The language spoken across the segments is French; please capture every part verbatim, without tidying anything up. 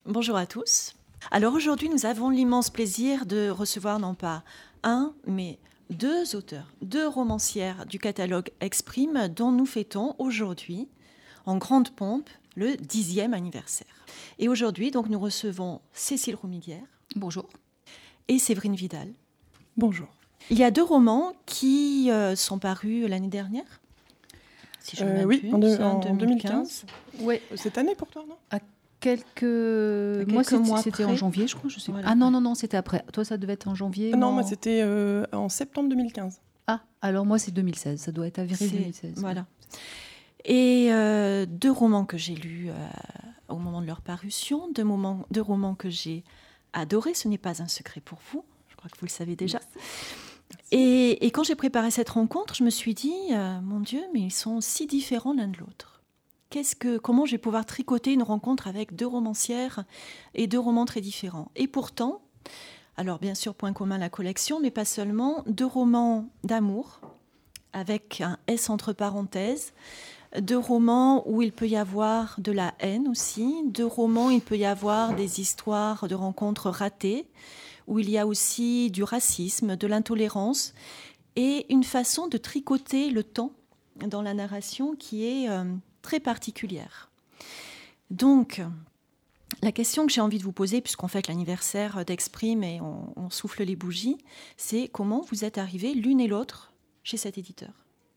Bonjour à tous. Alors aujourd'hui, nous avons l'immense plaisir de recevoir non pas un, mais deux auteurs, deux romancières du catalogue Exprime dont nous fêtons aujourd'hui, en grande pompe, le dixième anniversaire. Et aujourd'hui, donc, nous recevons Cécile Roumiguière. Bonjour. Et Séverine Vidal. Bonjour. Il y a deux romans qui euh, sont parus l'année dernière. Si je euh, oui, en, de, en deux mille quinze. Ouais. Cette année pour toi, non? À quelques, quelques moi, c'était, mois c'était après. en janvier, je crois. Je sais. Voilà. Ah non, non, non, c'était après. Toi, ça devait être en janvier. Non, moi, moi, c'était euh, en septembre deux mille quinze. Ah, alors moi, c'est deux mille seize. Ça doit être avril deux mille seize. Voilà. Et euh, deux romans que j'ai lus euh, au moment de leur parution, deux, moments, deux romans que j'ai adorés. Ce n'est pas un secret pour vous. Je crois que vous le savez déjà. Et, et quand j'ai préparé cette rencontre, je me suis dit, euh, mon Dieu, mais ils sont si différents l'un de l'autre. Qu'est-ce que, comment je vais pouvoir tricoter une rencontre avec deux romancières et deux romans très différents? Et pourtant, alors bien sûr, point commun, la collection, mais pas seulement, deux romans d'amour, avec un S entre parenthèses, deux romans où il peut y avoir de la haine aussi, deux romans où il peut y avoir des histoires de rencontres ratées, où il y a aussi du racisme, de l'intolérance, et une façon de tricoter le temps dans la narration qui est euh, très particulière. Donc, la question que j'ai envie de vous poser, puisqu'on fête l'anniversaire d'Exprime et on, on souffle les bougies, c'est comment vous êtes arrivés l'une et l'autre chez cet éditeur?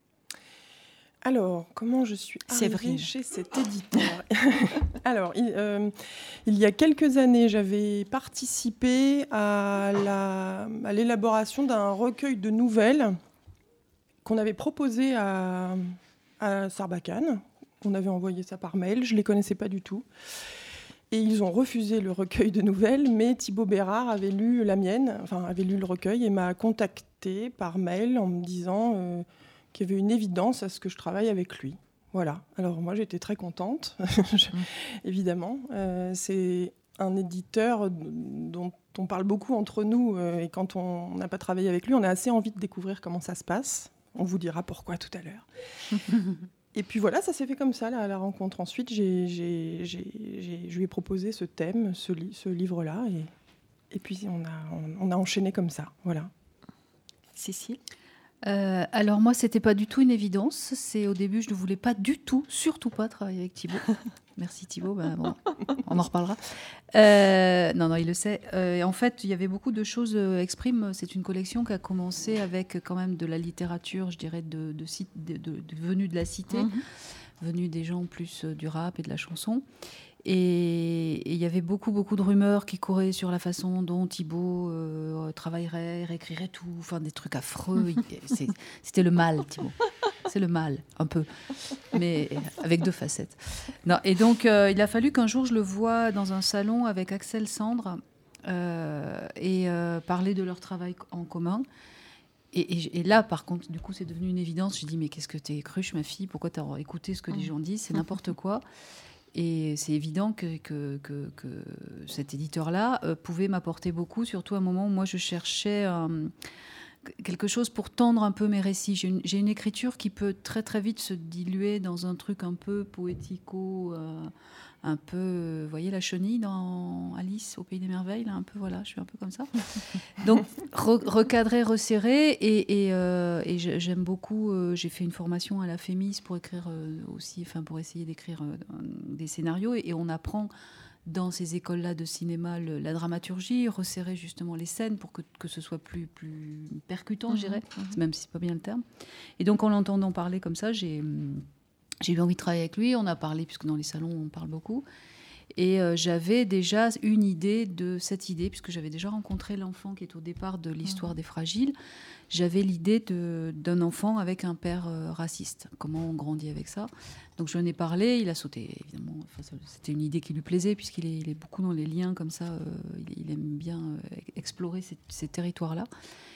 Alors, comment je suis arrivée Séverine. Chez cet éditeur? Alors, il, euh, il y a quelques années, j'avais participé à, la, à l'élaboration d'un recueil de nouvelles qu'on avait proposé à, à Sarbacane. On avait envoyé ça par mail, je ne les connaissais pas du tout. Et ils ont refusé le recueil de nouvelles, mais Thibaut Bérard avait lu la mienne, enfin avait lu le recueil et m'a contacté par mail en me disant... Euh, qu'il y avait une évidence à ce que je travaille avec lui. Voilà. Alors moi, j'étais très contente, je, mmh. évidemment. Euh, c'est un éditeur dont on parle beaucoup entre nous, euh, et quand on n'a pas travaillé avec lui, on a assez envie de découvrir comment ça se passe. On vous dira pourquoi tout à l'heure. Et puis voilà, ça s'est fait comme ça, la, la rencontre. Ensuite, j'ai, j'ai, j'ai, j'ai, je lui ai proposé ce thème, ce, li- ce livre-là, et, et puis on a, on, on a enchaîné comme ça. Voilà. Cécile? Euh, alors moi, c'était pas du tout une évidence. C'est au début, je ne voulais pas du tout, surtout pas travailler avec Thibaut. Merci Thibaut. Ben bon, on en reparlera. Euh, non, non, il le sait. Euh, et en fait, il y avait beaucoup de choses. Euh, Exprime, c'est une collection qui a commencé avec quand même de la littérature, je dirais, de, de, de, de, de venue de la cité, mm-hmm. venue des gens plus euh, du rap et de la chanson. Et il y avait beaucoup, beaucoup de rumeurs qui couraient sur la façon dont Thibaut euh, travaillerait, réécrirait tout, enfin des trucs affreux. C'est, c'était le mal, Thibaut. C'est le mal, un peu, mais avec deux facettes. Non, et donc, euh, il a fallu qu'un jour, je le voie dans un salon avec Axel Sandre euh, et euh, parler de leur travail en commun. Et, et, et là, par contre, du coup, c'est devenu une évidence. Je dis, mais qu'est-ce que t'es cruche, ma fille? Pourquoi t'as écouté ce que les gens disent? C'est n'importe quoi. Et c'est évident que, que, que, que cet éditeur-là euh, pouvait m'apporter beaucoup, surtout à un moment où moi, je cherchais euh, quelque chose pour tendre un peu mes récits. J'ai une, j'ai une écriture qui peut très, très vite se diluer dans un truc un peu poético, euh, un peu... Vous voyez la chenille dans Alice au Pays des Merveilles, là, un peu, voilà, je suis un peu comme ça. Donc, re- recadrer, resserrer, et, et, euh, et j'aime beaucoup... Euh, j'ai fait une formation à la Fémis pour écrire euh, aussi, enfin, pour essayer d'écrire euh, des scénarios, et, et on apprend dans ces écoles-là de cinéma le, la dramaturgie, resserrer justement les scènes pour que, que ce soit plus, plus percutant, mmh, je dirais, mmh. même si c'est pas bien le terme. Et donc, en l'entendant parler comme ça, j'ai... J'ai eu envie de travailler avec lui, on a parlé, puisque dans les salons, on parle beaucoup. Et euh, j'avais déjà une idée de cette idée, puisque j'avais déjà rencontré l'enfant qui est au départ de l'histoire mmh. des fragiles. J'avais l'idée de, d'un enfant avec un père euh, raciste. Comment on grandit avec ça? Donc je lui en ai parlé, il a sauté, évidemment. Enfin, ça, c'était une idée qui lui plaisait, puisqu'il est, il est beaucoup dans les liens comme ça. Euh, il, il aime bien euh, explorer ces, ces territoires-là.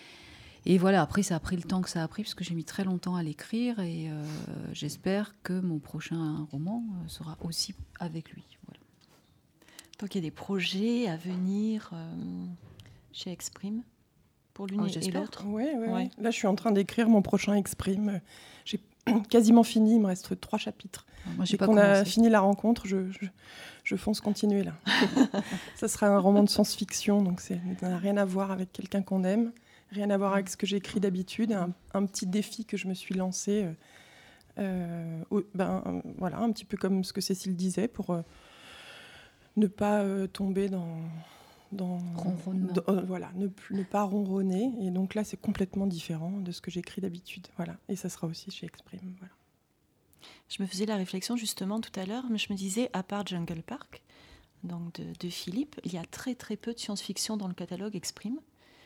Et voilà, après, ça a pris le temps que ça a pris, parce que j'ai mis très longtemps à l'écrire, et euh, j'espère que mon prochain roman euh, sera aussi avec lui. Voilà. Donc, il y a des projets à venir euh, chez Exprime pour l'une oh, et j'espère. l'autre. Oui, oui, ouais. Là, je suis en train d'écrire mon prochain Exprime. J'ai, quasiment fini, il me reste trois chapitres. Moi, j'ai Dès pas qu'on commencé. a fini la rencontre, je, je, je fonce continuer là. Ça sera un roman de science-fiction, donc c'est, ça n'a rien à voir avec quelqu'un qu'on aime, rien à voir avec ce que j'écris d'habitude, un, un petit défi que je me suis lancé, euh, euh, au- ben, euh, voilà, un petit peu comme ce que Cécile disait, pour euh, ne pas euh, tomber dans... dans, Ronronnement. dans- euh, voilà, ne, plus- ne pas ronronner. Et donc là, c'est complètement différent de ce que j'écris d'habitude. Voilà. Et ça sera aussi chez Exprime. Voilà. Je me faisais la réflexion justement tout à l'heure, mais je me disais, à part Jungle Park, donc de, de Philippe, il y a très très peu de science-fiction dans le catalogue Exprime.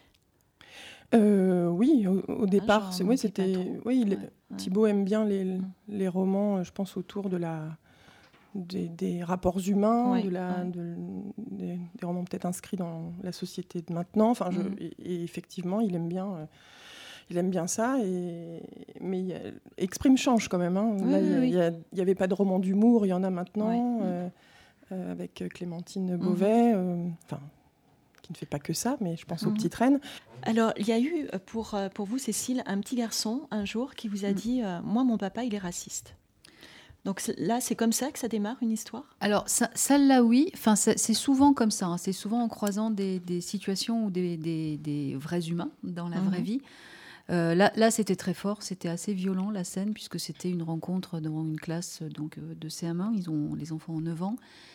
Euh, oui, au, au départ, genre, c'est, on oui, dit pas c'était, trop. oui, il- Ouais, ouais. Thibaut aime bien les, Mm. les romans, euh, je pense, autour de la, des, des rapports humains, Ouais, de la, ouais. de- des, des romans peut-être inscrits dans la société de maintenant. Enfin, je, Mm. et, et effectivement, il aime bien, euh, il aime bien ça. Et, mais il y a- Exprime change quand même. Hein. Oui, Là, oui, il oui. n'y avait pas de roman d'humour, il y en a maintenant, Ouais. euh, euh, avec Clémentine Beauvais, euh, enfin, qui ne fait pas que ça, mais je pense aux Mhm. Petites Reines. Alors, il y a eu pour, euh, pour vous, Cécile, un petit garçon un jour qui vous a Mm. dit euh, moi, mon papa, il est raciste. Donc c'est- là, c'est comme ça que ça démarre une histoire. Alors, ça- celle-là, oui. Enfin, c'est c'est souvent comme ça. Hein. C'est souvent en croisant des, des situations ou des, des- des vrais humains dans la vraie Mhm. vie. Euh, là, là, c'était très fort. C'était assez violent, la scène, puisque c'était une rencontre devant une classe donc, euh, de C M un. Ils ont, les enfants ont neuf ans.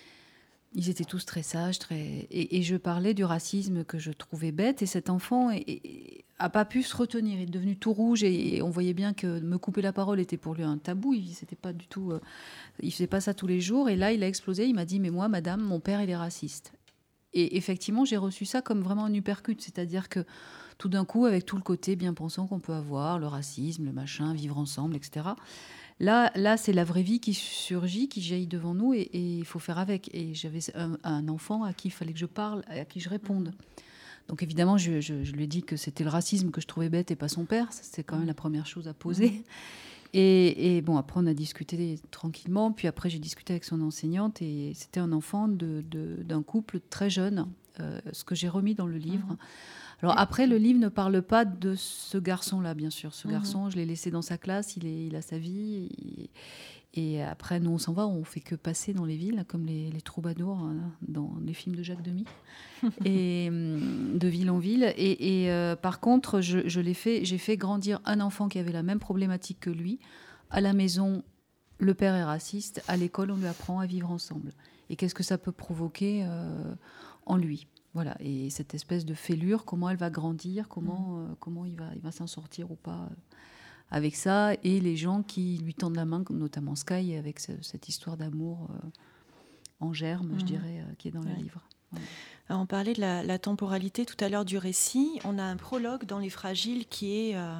Ils étaient tous très sages. Très... Et, et je parlais du racisme que je trouvais bête. Et cet enfant n'a pas pu se retenir. Il est devenu tout rouge. Et, et on voyait bien que me couper la parole était pour lui un tabou. Il c'était pas du tout... euh, il faisait pas ça tous les jours. Et là, il a explosé. Il m'a dit, mais moi, madame, mon père, il est raciste. Et effectivement, j'ai reçu ça comme vraiment un uppercut. C'est-à-dire que tout d'un coup, avec tout le côté bien pensant qu'on peut avoir, le racisme, le machin, vivre ensemble, et cetera. Là, là c'est la vraie vie qui surgit, qui jaillit devant nous, et et il faut faire avec. Et j'avais un, un enfant à qui il fallait que je parle, à qui je réponde. Donc évidemment, je, je- je lui ai dit que c'était le racisme que je trouvais bête et pas son père. Ça, c'était quand même la première chose à poser. Et, et bon, après, on a discuté tranquillement. Puis après, j'ai discuté avec son enseignante, et c'était un enfant de- de- d'un couple très jeune, euh, ce que j'ai remis dans le livre. Mhm. Alors après, le livre ne parle pas de ce garçon-là, bien sûr. Ce Mhm. garçon, je l'ai laissé dans sa classe, il, est, il a sa vie. Et, et après, nous, on s'en va, on fait que passer dans les villes, comme les, les troubadours hein, dans les films de Jacques Demy, et hum, de ville en ville. Et, et, euh, par contre, je, je l'ai fait, j'ai fait grandir un enfant qui avait la même problématique que lui. À la maison, le père est raciste. À l'école, on lui apprend à vivre ensemble. Et qu'est-ce que ça peut provoquer euh, en lui? Voilà, et cette espèce de fêlure, comment elle va grandir, comment, euh, comment il va, il va s'en sortir ou pas euh, avec ça, et les gens qui lui tendent la main, notamment Sky, avec ce- cette histoire d'amour euh, en germe, je Mhm. dirais, euh, qui est dans Ouais. le livre. Voilà. Alors, on parlait de la, la temporalité tout à l'heure du récit. On a un prologue dans Les Fragiles qui est, euh,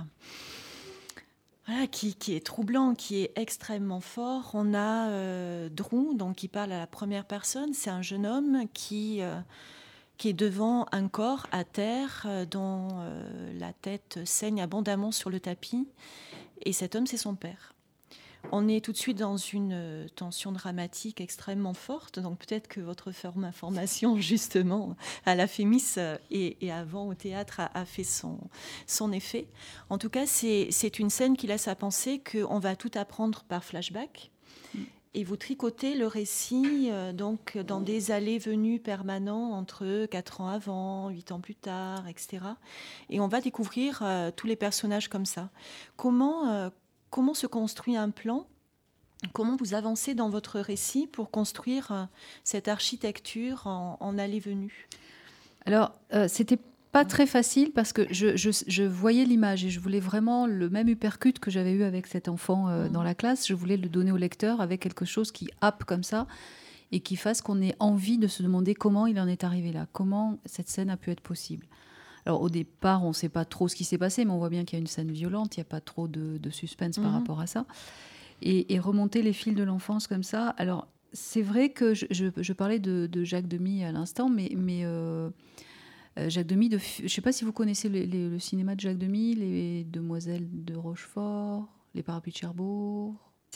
voilà, qui, qui est troublant, qui est extrêmement fort. On a euh, Drew, donc, qui parle à la première personne. C'est un jeune homme qui, euh, qui est devant un corps à terre euh, dont euh, la tête saigne abondamment sur le tapis. Et cet homme, c'est son père. On est tout de suite dans une euh, tension dramatique extrêmement forte. Donc peut-être que votre forme- formation, justement, à la Fémis euh, et, et avant au théâtre a, a fait son, son effet. En tout cas, c'est, c'est une scène qui laisse à penser qu'on va tout apprendre par flashback. Et vous tricotez le récit euh, donc, dans des allées-venues permanents entre quatre ans avant, huit ans plus tard, et cetera. Et on va découvrir euh, tous les personnages comme ça. Comment... euh, Comment se construit un plan? Comment vous avancez dans votre récit pour construire euh, cette architecture en, en allée-venue? Alors, euh, c'était pas très facile parce que je, je- je voyais l'image et je voulais vraiment le même uppercut que j'avais eu avec cet enfant euh, Mhm. dans la classe. Je voulais le donner au lecteur avec quelque chose qui happe comme ça et qui fasse qu'on ait envie de se demander comment il en est arrivé là, comment cette scène a pu être possible. Alors au départ, on ne sait pas trop ce qui s'est passé, mais on voit bien qu'il y a une scène violente, il n'y a pas trop de, de suspense par Mhm. rapport à ça. Et, et remonter les fils de l'enfance comme ça. Alors c'est vrai que je, je- je parlais de, de Jacques Demy à l'instant, mais, mais euh, euh, Jacques Demy, de, je ne sais pas si vous connaissez le, les- le cinéma de Jacques Demy, Les Demoiselles de Rochefort, Les Parapluies de Cherbourg.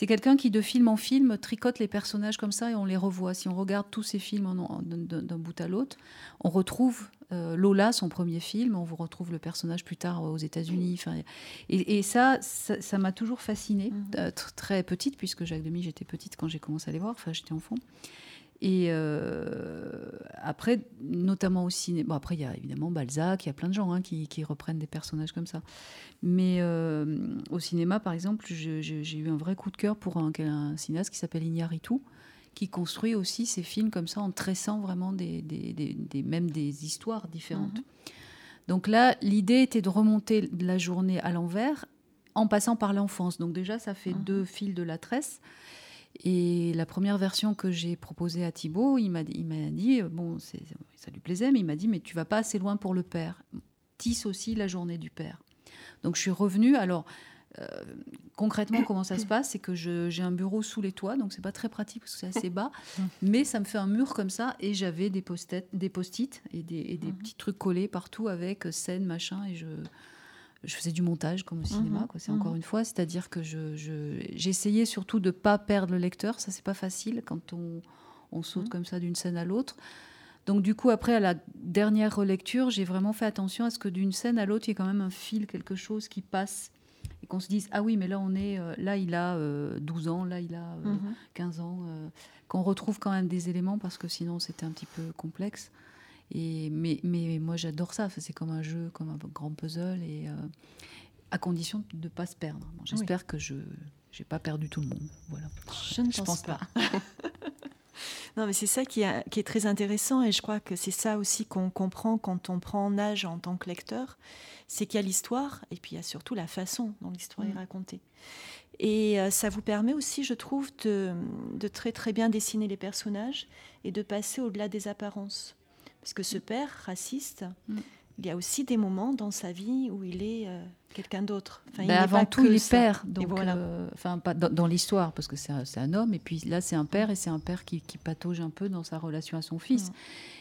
c'est quelqu'un qui, de film en film, tricote les personnages comme ça et on les revoit. Si on regarde tous ces films en, en, d'un, d'un bout à l'autre, on retrouve euh, Lola, son premier film, on vous retrouve le personnage plus tard aux États-Unis. Et, et ça, ça, ça m'a toujours fascinée, mmh. euh, très petite, puisque Jacques Demy, j'étais petite quand j'ai commencé à les voir, enfin j'étais enfant. Et euh, après, notamment au cinéma, bon, après il y a évidemment Balzac, il y a plein de gens hein, qui, qui reprennent des personnages comme ça. Mais euh, au cinéma, par exemple, je, je, j'ai eu un vrai coup de cœur pour un, un cinéaste qui s'appelle Iñárritu, qui construit aussi ses films comme ça en tressant vraiment des, des, des, des, même des histoires différentes. Mm-hmm. Donc là, l'idée était de remonter la journée à l'envers en passant par l'enfance. Donc déjà, ça fait mm-hmm. deux fils de la tresse. Et la première version que j'ai proposée à Thibaut, il m'a, il m'a dit, bon, c'est, ça lui plaisait, mais il m'a dit, mais tu vas pas assez loin pour le père. Tisse aussi la journée du père. Donc je suis revenue. Alors euh, concrètement, comment ça se passe, c'est que je, j'ai un bureau sous les toits, donc c'est pas très pratique parce que c'est assez bas, mais ça me fait un mur comme ça, et j'avais des post-it, des post-it et des, et des mmh. petits trucs collés partout avec scène, machin, et je je faisais du montage comme au cinéma, quoi. C'est mmh. encore une fois, c'est-à-dire que je, je, j'essayais surtout de ne pas perdre le lecteur. Ça, c'est pas facile quand on, on saute mmh. comme ça d'une scène à l'autre. Donc du coup, après, à la dernière relecture, j'ai vraiment fait attention à ce que d'une scène à l'autre, il y ait quand même un fil, quelque chose qui passe, et qu'on se dise, ah oui, mais là, on est, euh, là il a euh, douze ans, là, il a euh, mmh. quinze ans, euh, qu'on retrouve quand même des éléments, parce que sinon, c'était un petit peu complexe. Et, mais, mais moi, j'adore ça. C'est comme un jeu, comme un grand puzzle, et euh, à condition de ne pas se perdre. Bon, j'espère oui. que je n'ai pas perdu tout le monde. Voilà. Je ne je pense, pense pas. pas. Non, mais c'est ça qui, a, qui est très intéressant, et je crois que c'est ça aussi qu'on comprend quand on prend en âge en tant que lecteur, c'est qu'il y a l'histoire, et puis il y a surtout la façon dont l'histoire mmh. est racontée. Et euh, ça vous permet aussi, je trouve, de, de très très bien dessiner les personnages et de passer au-delà des apparences. Parce que ce père raciste, mmh. il y a aussi des moments dans sa vie où il est euh, quelqu'un d'autre. Enfin, ben il avant tout, il est père. Donc, voilà. euh, enfin, pas dans, dans l'histoire, parce que c'est un, c'est un homme, et puis là, c'est un père, et c'est un père qui, qui patauge un peu dans sa relation à son fils. Mmh.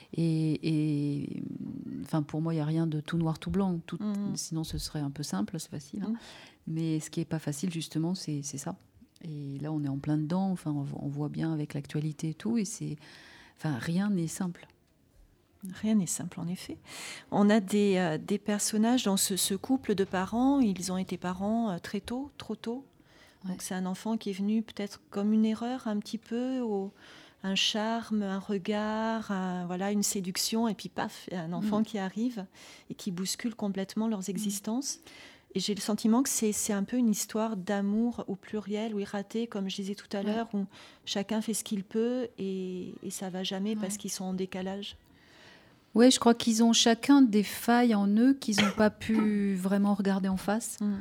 Et, et enfin, pour moi, il n'y a rien de tout noir, tout blanc. Tout, mmh. Sinon, ce serait un peu simple, c'est facile. Hein. Mmh. Mais ce qui n'est pas facile, justement, c'est, c'est ça. Et là, on est en plein dedans. Enfin, on, on voit bien avec l'actualité et tout. Et c'est, enfin, rien n'est simple. Rien n'est simple, en effet. On a des, euh, des personnages dans ce, ce couple de parents. Ils ont été parents euh, très tôt, trop tôt. Ouais. Donc c'est un enfant qui est venu peut-être comme une erreur un petit peu, au, un charme, un regard, un, voilà, une séduction, et puis paf, un enfant mmh. qui arrive et qui bouscule complètement leurs existences. Mmh. Et j'ai le sentiment que c'est, c'est un peu une histoire d'amour au pluriel, ou raté, comme je disais tout à ouais. l'heure, où chacun fait ce qu'il peut, et, et ça ne va jamais ouais. parce qu'ils sont en décalage. Oui, je crois qu'ils ont chacun des failles en eux qu'ils n'ont pas pu vraiment regarder en face. Mmh.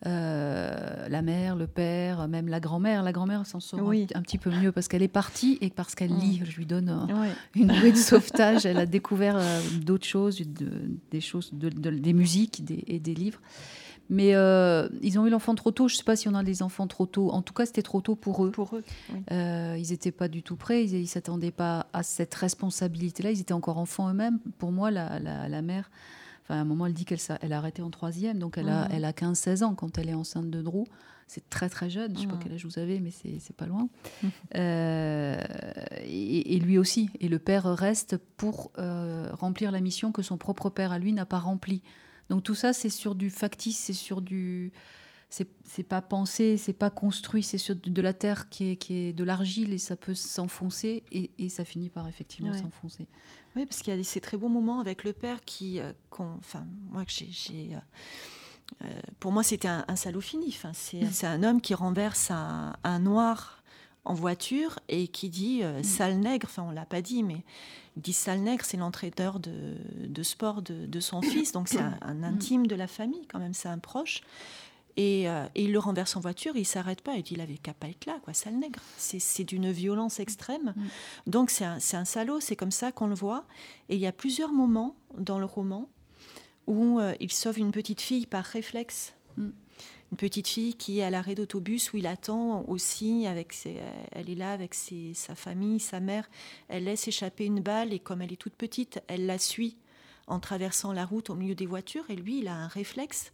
Euh, la mère, le père, même la grand-mère. La grand-mère s'en sort oui. un, un petit peu mieux parce qu'elle est partie et parce qu'elle mmh. lit. Je lui donne euh, oui. une bouée de sauvetage. Elle a découvert euh, d'autres choses, de, des choses, de, de, des musiques des, et des livres. Mais euh, ils ont eu l'enfant trop tôt. Je ne sais pas si on a des enfants trop tôt. En tout cas, c'était trop tôt pour eux. Pour eux, oui. Euh, ils n'étaient pas du tout prêts. Ils ne s'attendaient pas à cette responsabilité-là. Ils étaient encore enfants eux-mêmes. Pour moi, la, la, la mère, enfin, à un moment, elle dit qu'elle elle a arrêté en troisième. Donc, elle a, mmh. elle a quinze seize ans quand elle est enceinte de Drew. C'est très, très jeune. Je ne sais mmh. pas quel âge vous avez, mais c'est, c'est pas loin. Mmh. Euh, et, et lui aussi. Et le père reste pour euh, remplir la mission que son propre père, à lui, n'a pas remplie. Donc tout ça, c'est sur du factice, c'est sur du, c'est, c'est pas pensé, c'est pas construit, c'est sur de la terre qui est, qui est de l'argile, et ça peut s'enfoncer, et, et ça finit par effectivement ouais. s'enfoncer. Oui, parce qu'il y a ces très beaux moments avec le père qui, euh, enfin moi que j'ai, j'ai euh, pour moi c'était un, un salaud fini. Enfin c'est, c'est un homme qui renverse un, un noir en voiture et qui dit euh, mmh. sale nègre, enfin on l'a pas dit, mais il dit sale nègre, c'est l'entraîneur de, de sport de, de son fils, donc c'est un, un intime de la famille quand même, c'est un proche, et, euh, et il le renverse en voiture, et il s'arrête pas, il dit il avait qu'à pas être là, quoi, sale nègre, c'est, c'est d'une violence extrême, mmh. donc c'est un, c'est un salaud, c'est comme ça qu'on le voit, et il y a plusieurs moments dans le roman où euh, il sauve une petite fille par réflexe. Mmh. Une petite fille qui est à l'arrêt d'autobus où il attend aussi, avec ses, elle est là avec ses, sa famille, sa mère. Elle laisse échapper une balle, et comme elle est toute petite, elle la suit en traversant la route au milieu des voitures. Et lui, il a un réflexe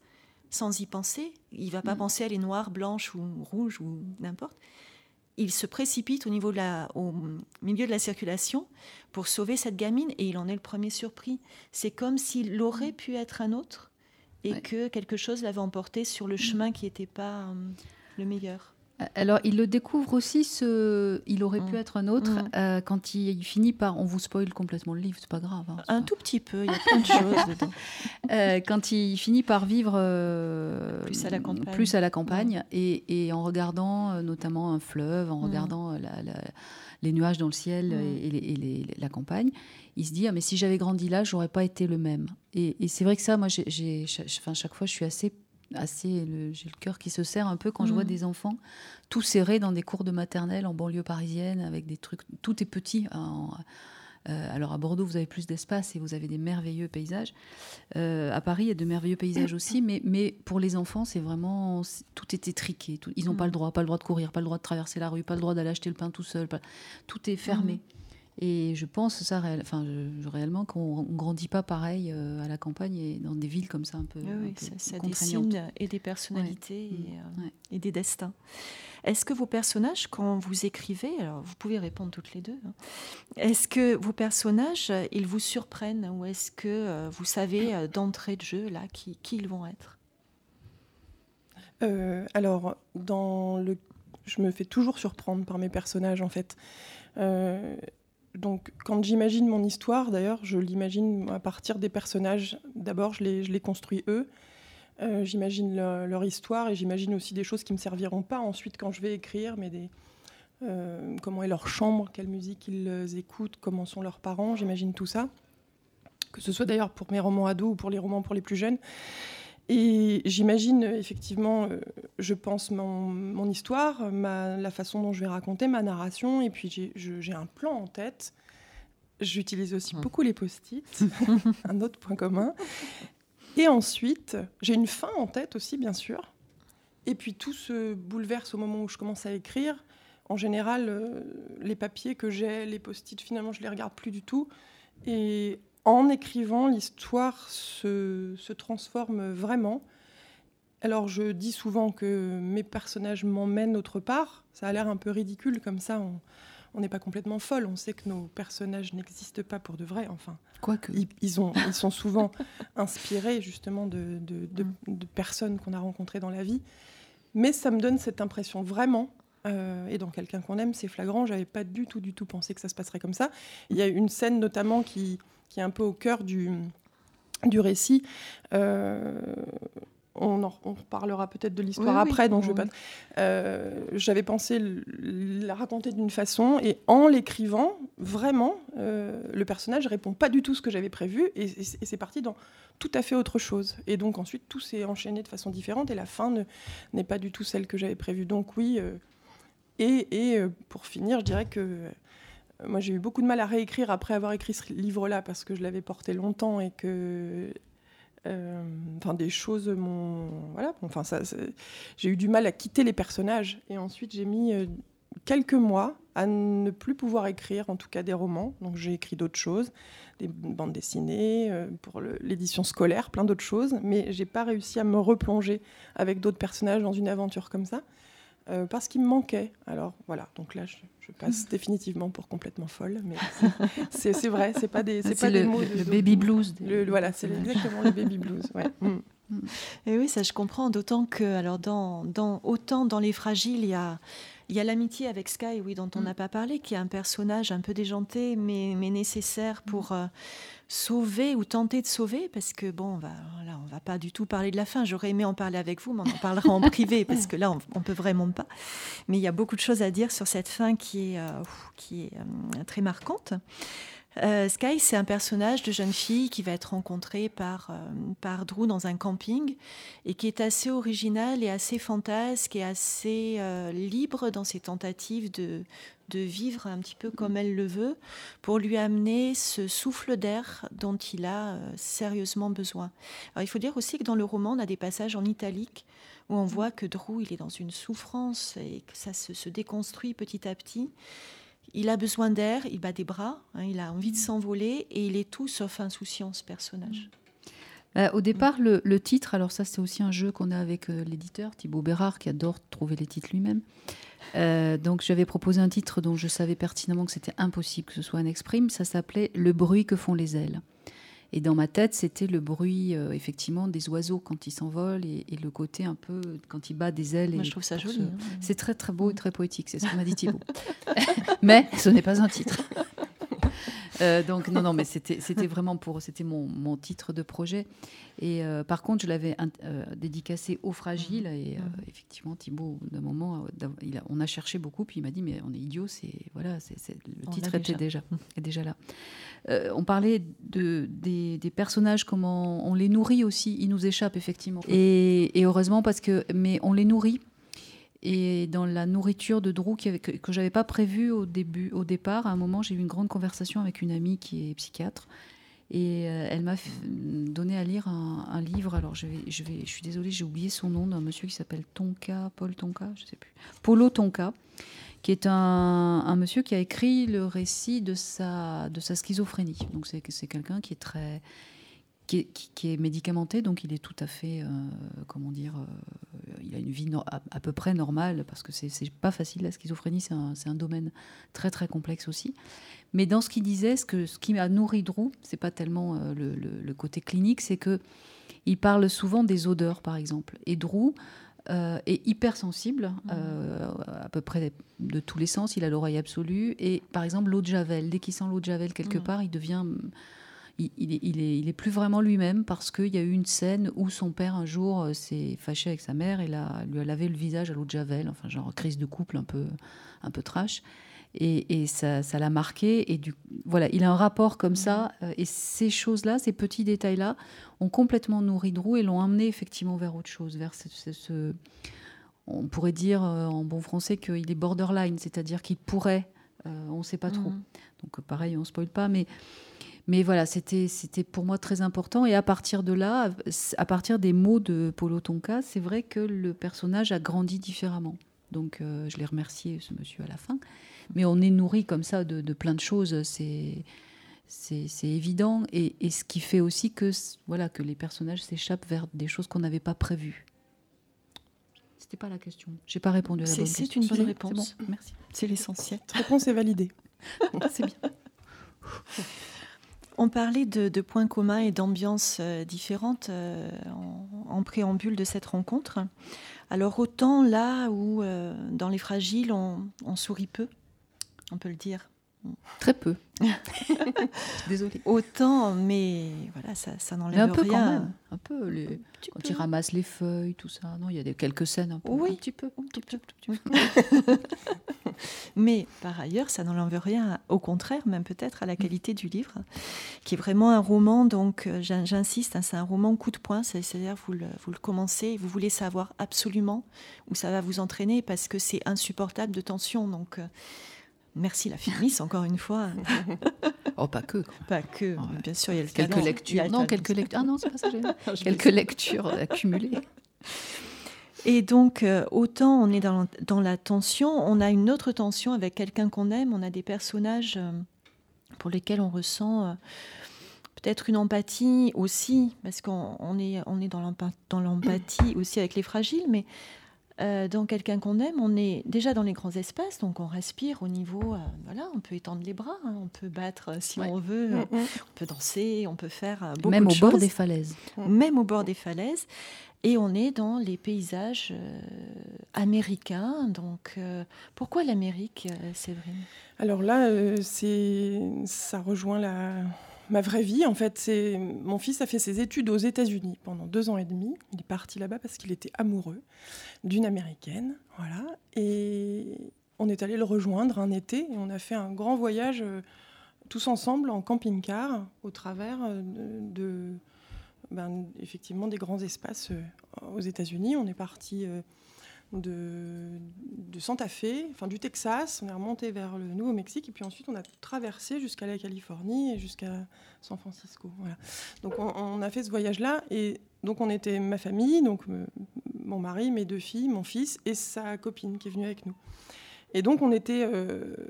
sans y penser. Il ne va pas Mm. penser à les noires, blanches ou rouges ou n'importe. Il se précipite au, niveau de la, au milieu de la circulation pour sauver cette gamine et il en est le premier surpris. C'est comme s'il aurait pu être un autre et Ouais. que quelque chose l'avait emporté sur le chemin qui n'était pas euh, le meilleur. Alors, il le découvre aussi, ce... il aurait pu Mm. être un autre, Mm. euh, quand il, il finit par... On vous spoil complètement le livre, c'est pas grave. hein, c'est Un pas- tout petit peu, il y a plein de choses dedans. Euh, quand il finit par vivre euh, Plus à la campagne. plus à la campagne, et, et en regardant euh, notamment un fleuve, en Mm. regardant euh, la- la- les nuages dans le ciel Mm. et, et les- et les- la campagne, il se dit ah, mais si j'avais grandi là, j'aurais pas été le même. Et, et c'est vrai que ça, moi, j'ai, j'ai, cha- enfin, chaque fois, je suis assez assez le- j'ai le cœur qui se serre un peu quand je Mm. vois des enfants tout serrés dans des cours de maternelle en banlieue parisienne avec des trucs, tout est petit. en- euh, alors à Bordeaux, vous avez plus d'espace et vous avez des merveilleux paysages. Euh, à Paris, il y a de merveilleux paysages aussi, mais, mais pour les enfants, c'est vraiment c'est- tout est étriqué. Tout- ils n'ont pas le droit, pas le droit de courir, pas le droit de traverser la rue, pas le droit d'aller acheter le pain tout seul. pas- tout est fermé. Et je pense ça, réel- enfin, je- je- réellement, qu'on ne grandit pas pareil euh, à la campagne et dans des villes comme ça un peu, Oui, un oui, peu ça, ça contraignantes. dessine et des personnalités et, euh, Ouais. et des destins. Est-ce que vos personnages, quand vous écrivez, alors vous pouvez répondre toutes les deux, hein, est-ce que vos personnages, euh, ils vous surprennent ou est-ce que euh, vous savez euh, d'entrée de jeu là qui, qui ils vont être? Euh, alors, dans le... je me fais toujours surprendre par mes personnages, en fait. Euh, donc, quand j'imagine mon histoire, d'ailleurs, je l'imagine à partir des personnages. D'abord, je les, je les construis eux. Euh, j'imagine leur, leur histoire et j'imagine aussi des choses qui ne me serviront pas ensuite quand je vais écrire, mais des... Euh, comment est leur chambre, quelle musique ils écoutent, comment sont leurs parents, j'imagine tout ça. Que ce soit d'ailleurs pour mes romans ados ou pour les romans pour les plus jeunes. Et j'imagine effectivement, euh, je pense mon, mon histoire, ma, la façon dont je vais raconter, ma narration, et puis j'ai, je, j'ai un plan en tête. J'utilise aussi Mmh. beaucoup les post-it, un autre point commun. Et ensuite, j'ai une fin en tête aussi, bien sûr. Et puis tout se bouleverse au moment où je commence à écrire. En général, euh, les papiers que j'ai, les post-it, finalement, je les regarde plus du tout. Et en écrivant, l'histoire se, se transforme vraiment. Alors, je dis souvent que mes personnages m'emmènent autre part. Ça a l'air un peu ridicule comme ça. On on n'est pas complètement folle. On sait que nos personnages n'existent pas pour de vrai. Enfin, Quoique. ils, ils, ont, ils sont souvent inspirés justement de, de, de, de personnes qu'on a rencontrées dans la vie. Mais ça me donne cette impression vraiment. Euh, et dans Quelqu'un qu'on aime, c'est flagrant. J'avais pas du tout, du tout pensé que ça se passerait comme ça. Il y a une scène notamment qui, qui est un peu au cœur du, du récit. Euh, on en on parlera peut-être de l'histoire Oui, oui. après, donc je Oui, vais oui. pas. Euh, j'avais pensé l- la raconter d'une façon, et en l'écrivant, vraiment, euh, le personnage répond pas du tout ce que j'avais prévu, et, et c'est- et c'est parti dans tout à fait autre chose. Et donc ensuite, tout s'est enchaîné de façon différente, et la fin ne- n'est pas du tout celle que j'avais prévue. Donc oui. euh, et, et, euh, pour finir, je dirais que euh, moi j'ai eu beaucoup de mal à réécrire après avoir écrit ce livre-là, parce que je l'avais porté longtemps et que euh, enfin des choses m'ont voilà enfin ça c'est- j'ai eu du mal à quitter les personnages, et ensuite j'ai mis euh, quelques mois à ne plus pouvoir écrire, en tout cas des romans. Donc j'ai écrit d'autres choses, des bandes dessinées, euh, pour le- l'édition scolaire, plein d'autres choses, mais j'ai pas réussi à me replonger avec d'autres personnages dans une aventure comme ça, euh, parce qu'il me manquait. Alors voilà, donc là je, je passe définitivement pour complètement folle, mais c'est- c'est c'est vrai, c'est pas des c'est C'est pas le, des mots le- de- le de- baby blues. des- le- des voilà, c'est personnages. exactement le baby blues. Ouais. Mm. Et oui, ça je comprends, d'autant que alors dans, dans, autant dans Les Fragiles, il y a, il y a l'amitié avec Sky, oui, dont on Mm. n'a pas parlé, qui est un personnage un peu déjanté, mais, mais nécessaire pour euh, sauver ou tenter de sauver, parce que bon, on va, là, on va pas du tout parler de la fin. J'aurais aimé en parler avec vous, mais on en parlera en privé, parce que là, on, on peut vraiment pas. Mais il y a beaucoup de choses à dire sur cette fin qui est, euh, ouf, qui est euh, très marquante. Euh, Sky, c'est un personnage de jeune fille qui va être rencontrée par, euh, par Drew dans un camping et qui est assez original et assez fantasque et assez euh, libre dans ses tentatives de, de vivre un petit peu comme elle le veut pour lui amener ce souffle d'air dont il a euh, sérieusement besoin. Alors, il faut dire aussi que dans le roman, on a des passages en italique où on voit que Drew, il est dans une souffrance et que ça se, se déconstruit petit à petit. Il a besoin d'air, il bat des bras, hein, il a envie de s'envoler et il est tout sauf insouciant, ce personnage. Bah, au départ, le, le titre, alors ça c'est aussi un jeu qu'on a avec euh, l'éditeur, Thibaut Bérard, qui adore trouver les titres lui-même. Euh, donc j'avais proposé un titre dont je savais pertinemment que c'était impossible que ce soit un exprime. Ça s'appelait « Le bruit que font les ailes ». Et dans ma tête, c'était le bruit, euh, effectivement, des oiseaux quand ils s'envolent et, et le côté un peu, quand ils battent des ailes. Moi, et je trouve ça pour joli. se- hein. C'est très, très beau et très poétique, c'est ce que m'a dit Thibaut. Mais ce n'est pas un titre. Euh, donc non, non, mais c'était, c'était vraiment pour, c'était mon, mon titre de projet. Et euh, par contre, je l'avais int- euh, dédicacé aux fragiles. Et euh, effectivement, Thibaut, d'un moment, euh, d'av- il a- on a cherché beaucoup, puis il m'a dit, mais on est idiot, c'est voilà, c'est, c'est- le On titre l'a était déjà. déjà, est déjà là. Euh, on parlait de, des, des personnages, comment on les nourrit aussi. Ils nous échappent effectivement. Et, et heureusement parce que, mais on les nourrit. Et dans la nourriture de Drew qui avait- que, que j'avais pas prévu au début, au départ, à un moment, j'ai eu une grande conversation avec une amie qui est psychiatre. Et euh, elle m'a f- donné à lire un, un livre. Alors, je, vais, je, vais, je suis désolée, j'ai oublié son nom, d'un monsieur qui s'appelle Tonka, Paul Tonka, je sais plus. Polo Tonka, qui est un, un monsieur qui a écrit le récit de sa, de sa schizophrénie. Donc, c'est, c'est quelqu'un qui est très... Qui est, qui- qui est médicamenté, donc il est tout à fait, euh, comment dire, euh, il a une vie no- à, à peu près normale, parce que c'est, c'est pas facile, la schizophrénie, c'est un, c'est un domaine très très complexe aussi. Mais dans ce qu'il disait, ce, que, ce qui m'a nourri Drew, c'est pas tellement euh, le, le- le côté clinique, c'est que il parle souvent des odeurs, par exemple. Et Drew euh, est hypersensible, euh, à peu près de tous les sens, il a l'oreille absolue, et par exemple l'eau de javel, dès qu'il sent l'eau de javel quelque Mhm. part, il devient... Il, il est, il, est, il est plus vraiment lui-même parce qu'il y a eu une scène où son père un jour euh, s'est fâché avec sa mère et l'a, lui a lavé le visage à l'eau de javel, enfin genre crise de couple un peu, un peu trash. Et, et ça, ça l'a marqué. Et du, voilà, il a un rapport comme ça. euh, Et ces choses-là, ces petits détails-là, ont complètement nourri Drew et l'ont amené effectivement vers autre chose, vers ce, ce- ce- on pourrait dire euh, en bon français qu'il est borderline, c'est-à-dire qu'il pourrait, euh, on ne sait pas trop. Mhm. Donc euh, pareil, on ne spoile pas, mais mais voilà, c'était, c'était pour moi très important. Et à partir de là, à partir des mots de Polo Tonka, c'est vrai que le personnage a grandi différemment. Donc euh, je l'ai remercié, ce monsieur, à la fin. Mais on est nourri comme ça de, de plein de choses, c'est, c'est, c'est évident. Et, et ce qui fait aussi que, voilà, que les personnages s'échappent vers des choses qu'on n'avait pas prévues. C'était pas la question. J'ai pas répondu à la C'est- bonne c'est question. une bonne C'est réponse. bon, merci. C'est l'essentiel. Cette réponse est validée. C'est bien. On parlait de, de points communs et d'ambiances euh, différentes euh, en, en préambule de cette rencontre. Alors autant là où euh, dans Les Fragiles, on, on sourit peu, on peut le dire. Très peu. Désolée. Autant, mais voilà, ça, ça Mais n'enlève un peu rien. quand même. Un peu. Les... petit Quand peu. il ramasse les feuilles, tout ça. Non, il y a des, quelques scènes un peu. Oui. Un petit peu. Un petit peu, un petit peu. Mais par ailleurs, ça n'enlève rien, au contraire, même peut-être à la qualité du livre, qui est vraiment un roman, donc euh, j'in- j'insiste, hein, c'est un roman coup de poing, c'est- c'est-à-dire vous le, vous le commencez, vous voulez savoir absolument où ça va vous entraîner, parce que c'est insupportable de tension, donc... euh, Merci la Fémis, encore une fois. Oh, pas que. Quoi. Pas que, Ouais. bien sûr, il y a le Quelques talent. Il y a lectures. le Non, talent. quelques lectures. Ah non, c'est pas ça. j'ai- Je Quelques vais- lectures accumulées. Et donc, euh, autant on est dans, dans la tension, on a une autre tension avec quelqu'un qu'on aime, on a des personnages euh, pour lesquels on ressent euh, peut-être une empathie aussi, parce qu'on on est, on est dans l'empa- dans l'empathie aussi avec les fragiles, mais euh, dans quelqu'un qu'on aime, on est déjà dans les grands espaces, donc on respire au niveau, euh, voilà, on peut étendre les bras, hein, on peut battre euh, si Ouais. on veut, euh, Mm, mm. on peut danser, on peut faire euh, beaucoup Même de au bord choses. des falaises. Même au bord des falaises. Et on est dans les paysages euh, américains. Donc, euh, pourquoi l'Amérique, euh, Séverine ? Alors là, euh, c'est, ça rejoint la, ma vraie vie. En fait, c'est, mon fils a fait ses études aux États-Unis pendant deux ans et demi. Il est parti là-bas parce qu'il était amoureux d'une Américaine. Voilà. Et on est allé le rejoindre un été et on a fait un grand voyage euh, tous ensemble en camping-car au travers euh, de... de Ben, effectivement des grands espaces euh, aux États-Unis. On est parti euh, de, de Santa Fe, enfin du Texas, on est remonté vers le Nouveau-Mexique et puis ensuite on a traversé jusqu'à la Californie et jusqu'à San Francisco. Voilà. Donc on, on a fait ce voyage-là et donc on était ma famille, donc euh, mon mari, mes deux filles, mon fils et sa copine qui est venue avec nous. Et donc on était euh,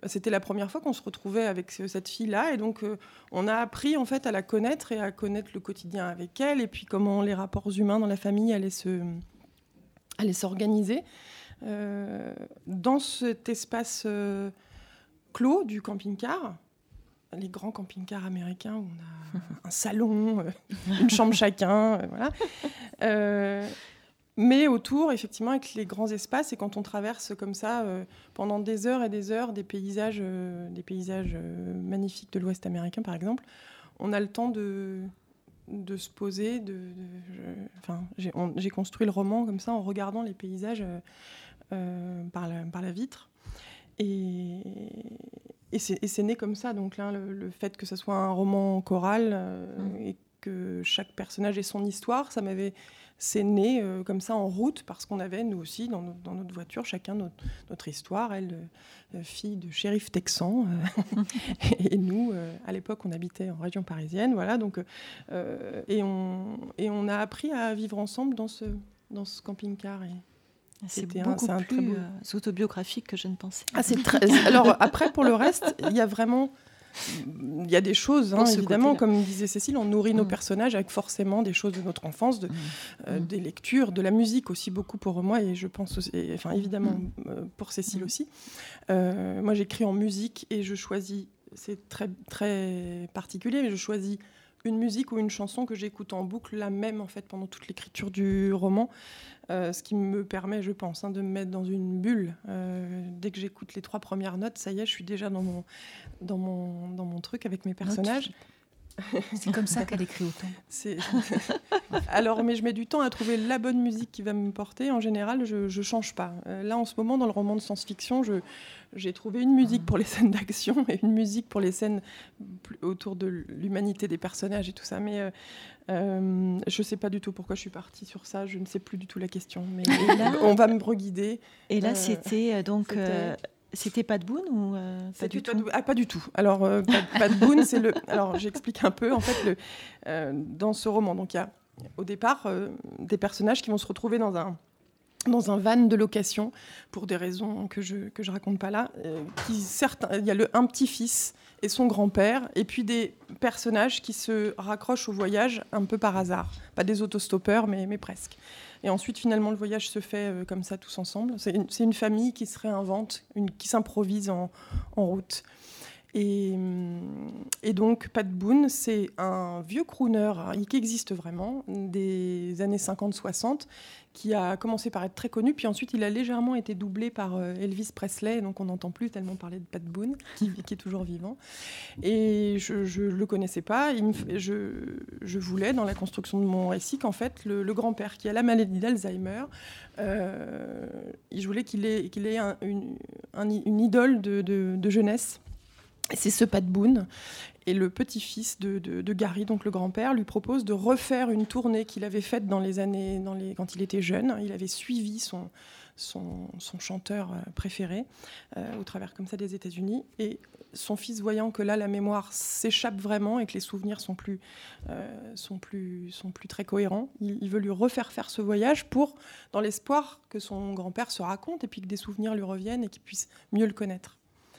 c'était la première fois qu'on se retrouvait avec cette fille-là, et donc euh, on a appris en fait à la connaître et à connaître le quotidien avec elle, et puis comment les rapports humains dans la famille allaient se, allaient s'organiser euh, dans cet espace euh, clos du camping-car. Les grands camping-cars américains où on a un salon, euh, une chambre chacun, euh, voilà. Euh, mais autour, effectivement, avec les grands espaces, et quand on traverse comme ça euh, pendant des heures et des heures des paysages, euh, des paysages euh, magnifiques de l'Ouest américain, par exemple, on a le temps de, de se poser. De, de, je, enfin, j'ai, on, j'ai construit le roman comme ça en regardant les paysages euh, euh, par, la, par la vitre. Et, et, c'est, et c'est né comme ça. Donc là, le, le fait que ce soit un roman choral euh, mmh. et que chaque personnage ait son histoire, ça m'avait... C'est né euh, comme ça en route, parce qu'on avait, nous aussi, dans, no- dans notre voiture, chacun notre, notre histoire. Elle, euh, fille de shérif texan, euh, et nous, euh, à l'époque, on habitait en région parisienne. Voilà, donc, euh, et, on, et on a appris à vivre ensemble dans ce, dans ce camping-car. Et c'est c'était beaucoup un, c'est plus un beau... euh, autobiographique que je ne pensais. Ah, c'est très... Alors, après, pour le reste, il y a vraiment... Il y a des choses, hein, évidemment, côté-là. Comme disait Cécile, on nourrit mmh. nos personnages avec forcément des choses de notre enfance, de, mmh. Euh, des lectures, de la musique aussi, beaucoup pour moi, et je pense aussi, et, enfin évidemment mmh. euh, pour Cécile mmh. aussi. Euh, moi, j'écris en musique et je choisis, c'est très, très particulier, mais je choisis une musique ou une chanson que j'écoute en boucle, la même en fait, pendant toute l'écriture du roman. Euh, ce qui me permet, je pense, hein, de me mettre dans une bulle. Euh, dès que j'écoute les trois premières notes, ça y est, je suis déjà dans mon, dans mon, dans mon truc avec mes personnages. C'est comme ça qu'elle écrit autant. C'est... Alors, mais je mets du temps à trouver la bonne musique qui va me porter. En général, je ne change pas. Euh, là, en ce moment, dans le roman de science-fiction, je, j'ai trouvé une musique pour les scènes d'action et une musique pour les scènes autour de l'humanité des personnages et tout ça. Mais euh, euh, je ne sais pas du tout pourquoi je suis partie sur ça. Je ne sais plus du tout la question. Mais là, on va me reguider. Et là, euh, c'était donc... C'était... Euh... C'était Pat Boone ou euh, pas du tout ? Ah, pas du tout. Alors, euh, Pat, Pat Boone, c'est le. Alors, j'explique un peu. En fait, le, euh, dans ce roman, donc il y a au départ euh, des personnages qui vont se retrouver dans un dans un van de location pour des raisons que je que je raconte pas là. Euh, qui certains, il y a le un petit-fils et son grand-père, et puis des personnages qui se raccrochent au voyage un peu par hasard, pas des autostoppeurs, mais mais presque. Et ensuite, finalement, le voyage se fait euh, comme ça, tous ensemble. C'est une, c'est une famille qui se réinvente, une, qui s'improvise en, en route. Et, et donc, Pat Boone, c'est un vieux crooner qui existe vraiment, des années cinquante soixante, qui a commencé par être très connu, puis ensuite il a légèrement été doublé par Elvis Presley, donc on n'entend plus tellement parler de Pat Boone, qui, qui est toujours vivant. Et je ne le connaissais pas. Il me, je, je voulais, dans la construction de mon récit, qu'en fait, le, le grand-père qui a la maladie d'Alzheimer, euh, je voulais qu'il ait, qu'il ait un, une, un, une idole de, de, de jeunesse. Et c'est ce Pat Boone. Et le petit-fils de, de, de Gary, donc le grand-père, lui propose de refaire une tournée qu'il avait faite dans les années, dans les, quand il était jeune. Il avait suivi son, son, son chanteur préféré euh, au travers comme ça des États-Unis. Et son fils, voyant que là, la mémoire s'échappe vraiment et que les souvenirs sont plus, euh, sont plus, sont plus très cohérents, il, il veut lui refaire faire ce voyage pour, dans l'espoir que son grand-père se raconte et puis que des souvenirs lui reviennent et qu'il puisse mieux le connaître.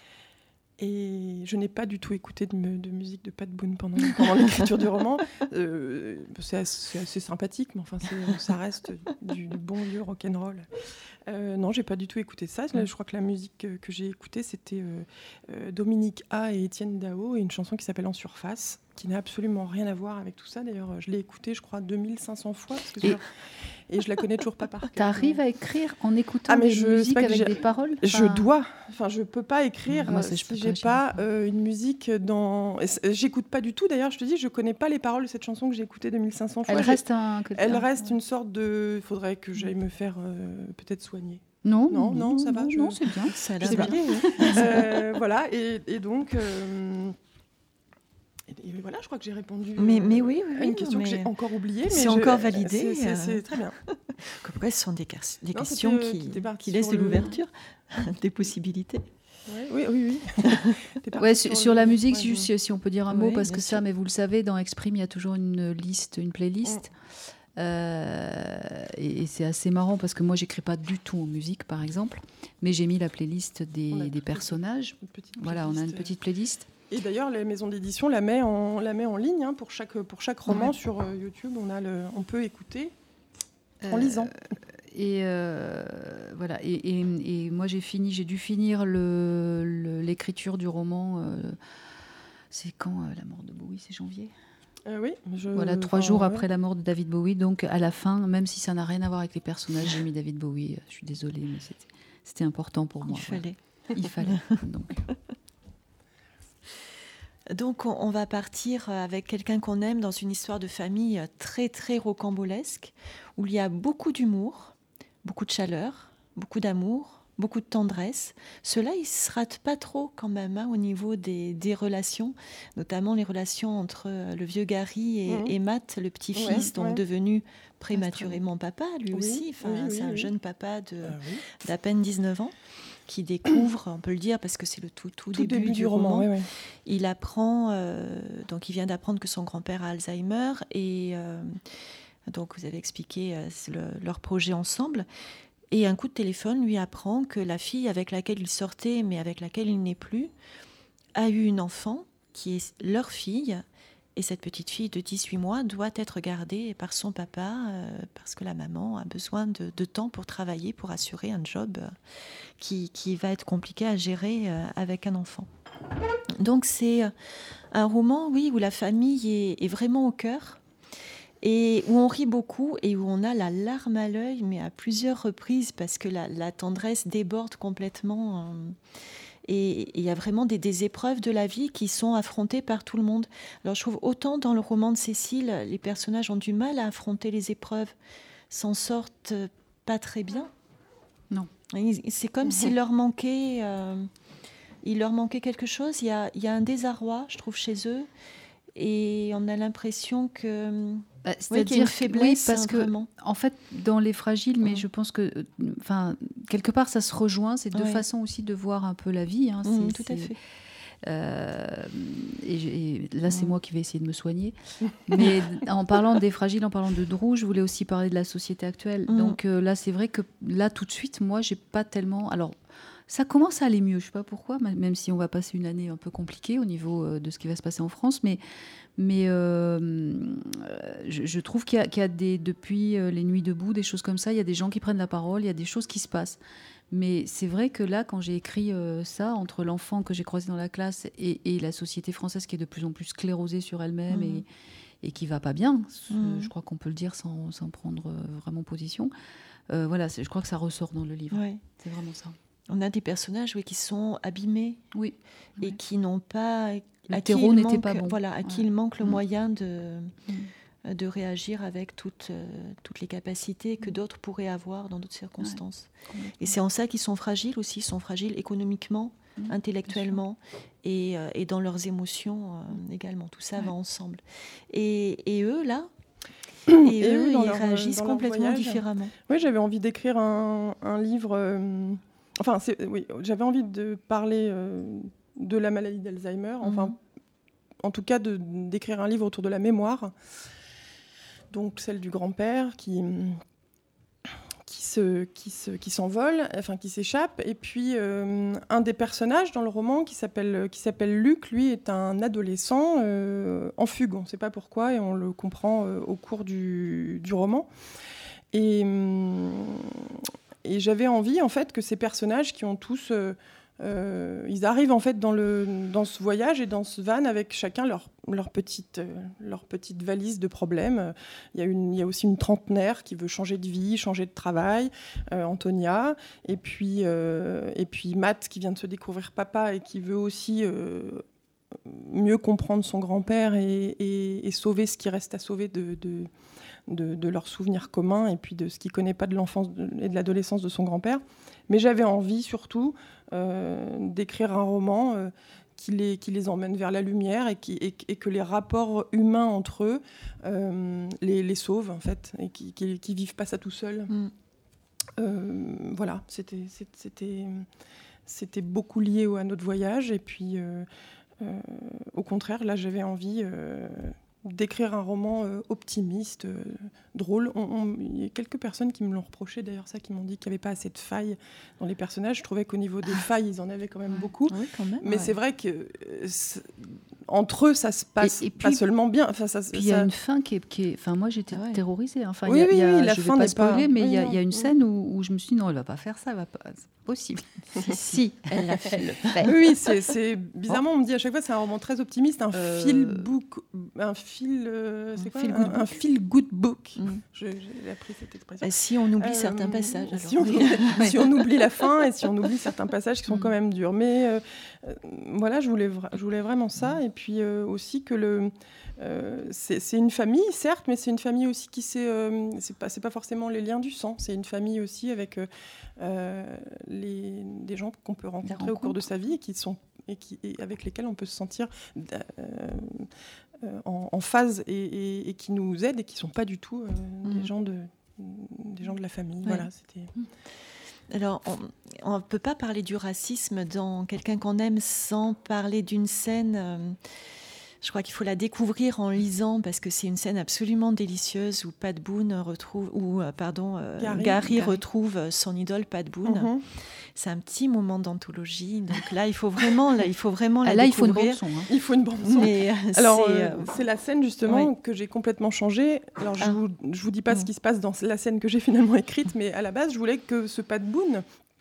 Et je n'ai pas du tout écouté de, me, de musique de Pat Boone pendant, pendant l'écriture du roman. Euh, c'est, assez, c'est assez sympathique, mais enfin, c'est, ça reste du, du bon vieux rock'n'roll. Euh, non, j'ai pas du tout écouté ça. Là, je crois que la musique que, que j'ai écoutée, c'était euh, euh, Dominique A et Étienne Dao, et une chanson qui s'appelle En Surface, qui n'a absolument rien à voir avec tout ça. D'ailleurs, je l'ai écoutée, je crois, deux mille cinq cents fois, parce que et... et je la connais toujours pas par cœur. T'arrives à écrire en écoutant ah, mais des je, musiques avec j'ai... des paroles ? Je enfin... dois. Enfin, je peux pas écrire Moi, si je peux j'ai pas, pas euh, une musique dans. J'écoute pas du tout. D'ailleurs, je te dis, je connais pas les paroles de cette chanson que j'ai écoutée deux mille cinq cents fois. Elle reste un. Elle reste une sorte de. Il faudrait que j'aille me faire euh, peut-être soigner. Non, non, non, non, ça non, va. Je... Non, c'est bien. Ça a l'air bien. euh, voilà, et, et donc. Euh... Et voilà, je crois que j'ai répondu mais, mais oui, oui, à une question mais que j'ai encore oubliée. Mais c'est je... encore validé. C'est, c'est, c'est très bien. Comme quoi, ce sont des, des non, questions qui, qui laissent de le... l'ouverture, des possibilités. Oui, oui, oui. ouais, sur, sur la musique, ouais, si, si on peut dire un ouais, mot, parce que sûr. ça, mais vous le savez, dans Exprime, il y a toujours une liste, une playlist. Mm. Euh, et, et c'est assez marrant parce que moi, j'écris pas du tout en musique, par exemple, mais j'ai mis la playlist des, des personnages. Voilà, on a une petite playlist. Et d'ailleurs, les maisons d'édition la met en, la met en ligne hein, pour, chaque, pour chaque roman ouais. sur euh, YouTube. On, a le, on peut écouter en euh, lisant. Et euh, voilà. Et, et, et moi, j'ai fini, j'ai dû finir le, le, l'écriture du roman. Euh, c'est quand euh, la mort de Bowie? C'est janvier. Euh, oui, je... Voilà, trois enfin, jours ouais. après la mort de David Bowie. Donc, à la fin, même si ça n'a rien à voir avec les personnages, j'ai mis David Bowie. Je suis désolée, mais c'était, c'était important pour moi. Il fallait. Ouais. Il fallait. Donc. Donc, on va partir avec quelqu'un qu'on aime dans une histoire de famille très, très rocambolesque, où il y a beaucoup d'humour, beaucoup de chaleur, beaucoup d'amour, beaucoup de tendresse. Cela, il ne se rate pas trop quand même hein, au niveau des, des relations, notamment les relations entre le vieux Gary et, mmh. et Matt, le petit-fils, ouais, donc ouais. devenu prématurément papa, lui oui, aussi. Enfin, oui, oui, c'est un oui. jeune papa de, ah, oui. d'à peine dix-neuf ans qui découvre, on peut le dire parce que c'est le tout, tout, tout début, début du, du roman. roman. Oui, oui. Il apprend, euh, donc il vient d'apprendre que son grand-père a Alzheimer et euh, donc vous avez expliqué euh, le, leur projet ensemble. Et un coup de téléphone lui apprend que la fille avec laquelle il sortait, mais avec laquelle il n'est plus, a eu une enfant qui est leur fille. Et cette petite fille de dix-huit mois doit être gardée par son papa euh, parce que la maman a besoin de, de temps pour travailler, pour assurer un job euh, qui, qui va être compliqué à gérer euh, avec un enfant. Donc c'est un roman, oui, où la famille est, est vraiment au cœur. Et où on rit beaucoup et où on a la larme à l'œil, mais à plusieurs reprises, parce que la, la tendresse déborde complètement. Euh, et il y a vraiment des, des épreuves de la vie qui sont affrontées par tout le monde. Alors je trouve autant dans le roman de Cécile, les personnages ont du mal à affronter les épreuves, s'en sortent pas très bien. Non. C'est comme mmh. s'il leur manquait, euh, il leur manquait quelque chose. Il y a, il y a un désarroi, je trouve, chez eux. Et on a l'impression que... Bah, c'est-à-dire oui, une faiblesse, oui, parce que, en fait, dans Les Fragiles, mais mmh. je pense que, enfin, quelque part, ça se rejoint. C'est deux ouais. façons aussi de voir un peu la vie. Hein. Mmh, c'est, tout c'est, à fait. Euh, et, et là, c'est mmh. moi qui vais essayer de me soigner. Mais en parlant des Fragiles, en parlant de Drou, je voulais aussi parler de la société actuelle. Mmh. Donc euh, là, c'est vrai que là, tout de suite, moi, j'ai pas tellement... Alors, ça commence à aller mieux, je sais pas pourquoi, même si on va passer une année un peu compliquée au niveau de ce qui va se passer en France, mais, mais euh, je, je trouve qu'il y a, qu'il y a des, depuis les Nuits debout, des choses comme ça, il y a des gens qui prennent la parole, il y a des choses qui se passent. Mais c'est vrai que là, quand j'ai écrit euh, ça, entre l'enfant que j'ai croisé dans la classe et, et la société française qui est de plus en plus sclérosée sur elle-même mmh. et, et qui va pas bien, mmh. je crois qu'on peut le dire sans, sans prendre vraiment position, euh, voilà, je crois que ça ressort dans le livre. Ouais. C'est vraiment ça. On a des personnages oui, qui sont abîmés oui, et oui. qui n'ont pas... Le terreau n'était manque, pas bon. Voilà, à ouais. qui il manque le mmh. moyen de, mmh. de réagir avec toutes, euh, toutes les capacités que d'autres pourraient avoir dans d'autres circonstances. Ouais. Et c'est en ça qu'ils sont fragiles aussi. Ils sont fragiles économiquement, mmh. intellectuellement et, euh, et dans leurs émotions euh, également. Tout ça ouais. va ensemble. Et, et eux, là... Et, et eux, eux ils leur, réagissent complètement différemment. Oui, j'avais envie d'écrire un, un livre... Euh... Enfin, c'est, oui, j'avais envie de parler euh, de la maladie d'Alzheimer, enfin, mmh. en tout cas de, d'écrire un livre autour de la mémoire, donc celle du grand-père qui, qui, se, qui, se, qui s'envole, enfin qui s'échappe, et puis euh, un des personnages dans le roman qui s'appelle, qui s'appelle Luc, lui est un adolescent euh, en fugue, on ne sait pas pourquoi, et on le comprend euh, au cours du, du roman. Et... Hum, Et j'avais envie, en fait, que ces personnages qui ont tous... Euh, euh, ils arrivent, en fait, dans, le, dans ce voyage et dans ce van avec chacun leur, leur, petite, euh, leur petite valise de problèmes. Il y a une, il y a aussi une trentenaire qui veut changer de vie, changer de travail, euh, Antonia. Et puis, euh, et puis Matt qui vient de se découvrir papa et qui veut aussi... Euh, mieux comprendre son grand-père et, et, et sauver ce qui reste à sauver de... de De, de leurs souvenirs communs et puis de ce qu'il ne connaît pas de l'enfance et de l'adolescence de son grand-père. Mais j'avais envie surtout euh, d'écrire un roman euh, qui, les, qui les emmène vers la lumière et, qui, et, et que les rapports humains entre eux euh, les, les sauvent en fait et qui ne qui, qui vivent pas ça tout seuls. Mm. Euh, voilà, c'était, c'était, c'était beaucoup lié à notre voyage et puis euh, euh, au contraire, là j'avais envie... Euh, d'écrire un roman euh, optimiste, euh, drôle. On, on, il y a quelques personnes qui me l'ont reproché, d'ailleurs, ça, qui m'ont dit qu'il n'y avait pas assez de failles dans les personnages. Je trouvais qu'au niveau des failles, ils en avaient quand même beaucoup. Oui, quand même, Mais ouais. c'est vrai que euh, entre eux, ça se passe Et- et puis- pas seulement bien. Enfin, ça, Puis il y a ça- une fin qui est, qui est... Enfin, moi, j'étais Ah ouais. terrorisée. Enfin, Oui, il y a, oui, il y a- oui, la je fin vais pas n'est pas- spoiler, mais il y a, oui, il y a une non. scène où, où je me suis dit, non, elle va pas faire ça, elle va pas... c'est pas possible. si, si, elle l'a fait. Elle le fait. Oui, c'est, c'est bizarrement, on me dit à chaque fois, c'est un roman très optimiste, un Euh, feel book, un feel, euh, c'est Un quoi, feel un, good un book. feel good book. Mm. Je- j'ai appris cette expression. Euh, Si on oublie Euh, certains passages. alors. Si on, si on oublie la fin et si on oublie certains passages qui sont Mm. quand même durs. Mais euh, euh, voilà, je voulais, vra- je voulais vraiment ça. Et puis euh, aussi que le, euh, c'est, c'est une famille, certes, mais c'est une famille aussi qui sait. Euh, c'est pas, c'est pas forcément les liens du sang. C'est une famille aussi avec euh, euh, les, des gens qu'on peut rencontrer au cours de rencontres. sa vie et qui sont et, qui, et avec lesquels on peut se sentir euh, euh, en, en phase et, et- et qui nous aident et qui sont pas du tout euh, Mm. des gens de des gens de la famille. Ouais. Voilà, c'était. Alors, on ne peut pas parler du racisme dans Quelqu'un qu'on aime sans parler d'une scène. euh, je crois qu'il faut la découvrir en lisant parce que c'est une scène absolument délicieuse où Pat Boone retrouve, ou euh, pardon, euh, Gary. Gary, Gary. retrouve son idole Pat Boone. Mhm. C'est un petit moment d'anthologie. Donc là, il faut vraiment, là, il faut vraiment la Ah, là, il faut une découvrir. bande son. hein. Il faut une bande son. Mais euh, Alors, c'est, euh, euh, c'est la scène justement ouais. que j'ai complètement changée. Alors, je Ah. vous, je vous dis pas Mm. ce qui se passe dans la scène que j'ai finalement écrite, mais à la base, je voulais que ce Pat Boone,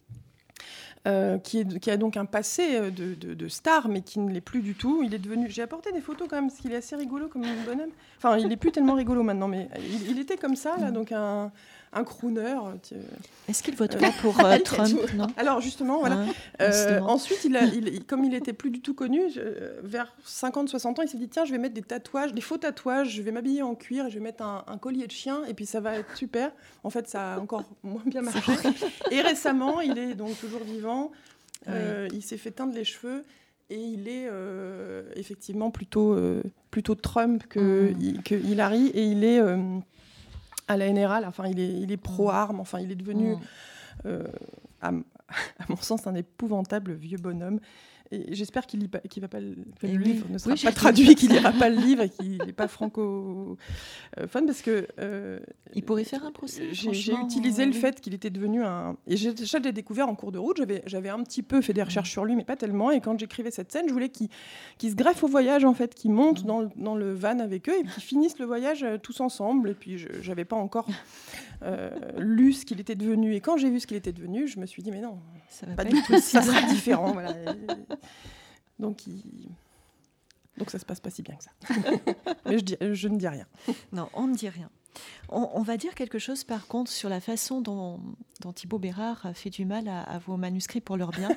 euh, qui, est, qui a donc un passé de, de, de star, mais qui ne l'est plus du tout. Il est devenu. J'ai apporté des photos quand même, parce qu'il est assez rigolo comme bonhomme. Enfin, il est plus tellement rigolo maintenant, mais il, il était comme ça, là, donc un, un crooner. tu- est-ce qu'il vote Euh, pas pour euh, Trump, non Alors justement, voilà. Hein, Euh, justement. ensuite, il a, il- il- comme il était plus du tout connu, je- vers cinquante soixante ans, il s'est dit tiens, je vais mettre des tatouages, des faux tatouages, je vais m'habiller en cuir et je vais mettre un, un collier de chien et puis ça va être super. En fait, ça a encore moins bien marché. Et récemment, il est donc toujours vivant. Euh, Il s'est fait teindre les cheveux et il est euh, effectivement plutôt, euh, plutôt Trump que, Mm. que Hillary et il est euh, à la N R A. là. Enfin, il est, il est pro-armes. Enfin, il est devenu Mm. euh, à, m- à mon sens, un épouvantable vieux bonhomme. Et j'espère qu'il ne va pas le, que Et le oui. livre ne sera Oui, j'ai pas vu traduit, ça. qu'il n'ira pas le livre et qu'il n'est pas francophone, parce que euh, Il pourrait faire un procès. j'ai j'ai franchement, utilisé euh, le oui. fait qu'il était devenu un... Et j'ai déjà l'ai découvert en cours de route. J'avais, j'avais un petit peu fait des recherches sur lui, mais pas tellement. Et quand j'écrivais cette scène, je voulais qu'il, qu'il se greffe au voyage, en fait, qu'il monte dans, le- dans le van avec eux et qu'ils finissent le voyage euh, tous ensemble. Et puis, je n'avais pas encore euh, lu ce qu'il était devenu. Et quand j'ai vu ce qu'il était devenu, je me suis dit, mais non, Ça va pas pas du être tout, ça possible. sera différent. Voilà. Et- Donc, il... Donc, ça se passe pas si bien que ça. Mais je, dis- je ne dis rien. Non, on ne dit rien. On, on va dire quelque chose par contre sur la façon dont, dont Thibaut Bérard fait du mal à, à vos manuscrits pour leur bien.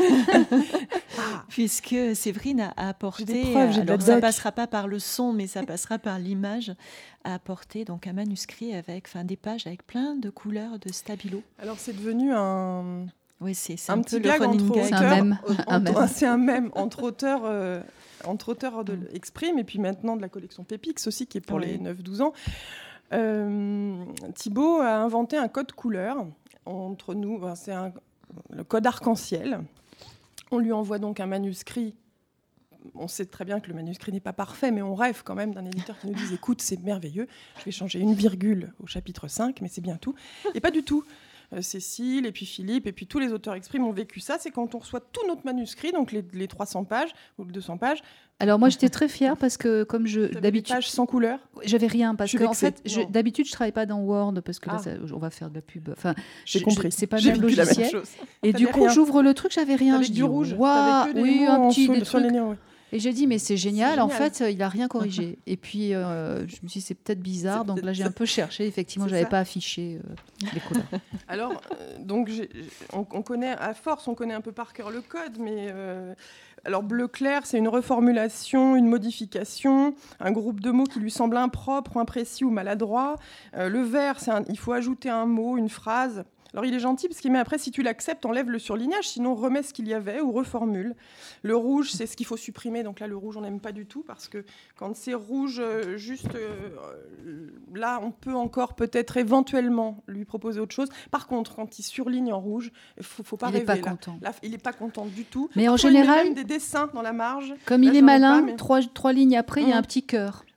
Puisque Séverine a, a apporté, J'ai des preuves, j'ai de la alors ça doc. passera pas par le son, mais ça passera par l'image, a apporté donc un manuscrit avec, enfin des pages avec plein de couleurs de stabilo. Alors, c'est devenu un... Oui, c'est, c'est un un, petit peu le gag running entre gag. C'est un auteurs. mème, Entre- un mème. C'est un mème entre auteurs, euh, entre auteurs de Mm. Exprime et puis maintenant de la collection Pépix aussi, qui est pour Oui. les neuf douze ans. Euh, Thibaut a inventé un code couleur entre nous. Enfin, c'est un- le code arc-en-ciel. On lui envoie donc un manuscrit. On sait très bien que le manuscrit n'est pas parfait, mais on rêve quand même d'un éditeur qui nous dise écoute, c'est merveilleux, je vais changer une virgule au chapitre cinq, mais c'est bien tout. Et pas du tout. Euh, Cécile, et puis Philippe, et puis tous les auteurs Exprime ont vécu ça. C'est quand on reçoit tout notre manuscrit, donc les, les trois cents pages ou les deux cents pages, Alors moi, j'étais très fière parce que comme je vous avez des d'habitude, pages sans couleur. j'avais rien parce Je suis que en vexée. fait, je- Non. d'habitude, je travaille pas dans Word parce que là, Ah. ça- on va faire de la pub. Enfin, J'ai je- compris. je- c'est pas le J'ai même vécu la même logiciel. chose. Et du T'avais coup, rien. j'ouvre le truc, j'avais rien. Avec Je du dis, rouge. waouh, T'avais que des oui, mots un en petit dessous des de- sur les trucs. lignes, ouais. Et j'ai dit, mais c'est génial. C'est En génial. fait, il a rien corrigé. Et puis, euh, je me suis dit, c'est peut-être bizarre. C'est Donc peut-être là, j'ai ça. un peu cherché. Effectivement, C'est j'avais ça. pas affiché euh, les couleurs. Alors, euh, donc, j'ai- j'ai- on, on connaît, à force, on connaît un peu par cœur le code, mais euh, alors bleu clair, c'est une reformulation, une modification, un groupe de mots qui lui semble impropre, ou imprécis ou maladroit. Euh, le vert, c'est un- il faut ajouter un mot, une phrase. Alors, il est gentil parce qu'il met après, si tu l'acceptes, enlève le surlignage, sinon remets ce qu'il y avait ou reformule. Le rouge, c'est ce qu'il faut supprimer. Donc là, le rouge, on n'aime pas du tout parce que quand c'est rouge, euh, juste euh, là, on peut encore peut-être éventuellement lui proposer autre chose. Par contre, quand il surligne en rouge, il faut, faut pas Il est rêver. pas là. content. Là, il n'est pas content du tout. Mais en Parfois, il met général, même des dessins dans la marge. comme Là, il est j'en ai malin, pas, mais- trois, trois lignes après, il y a Mm. un petit cœur.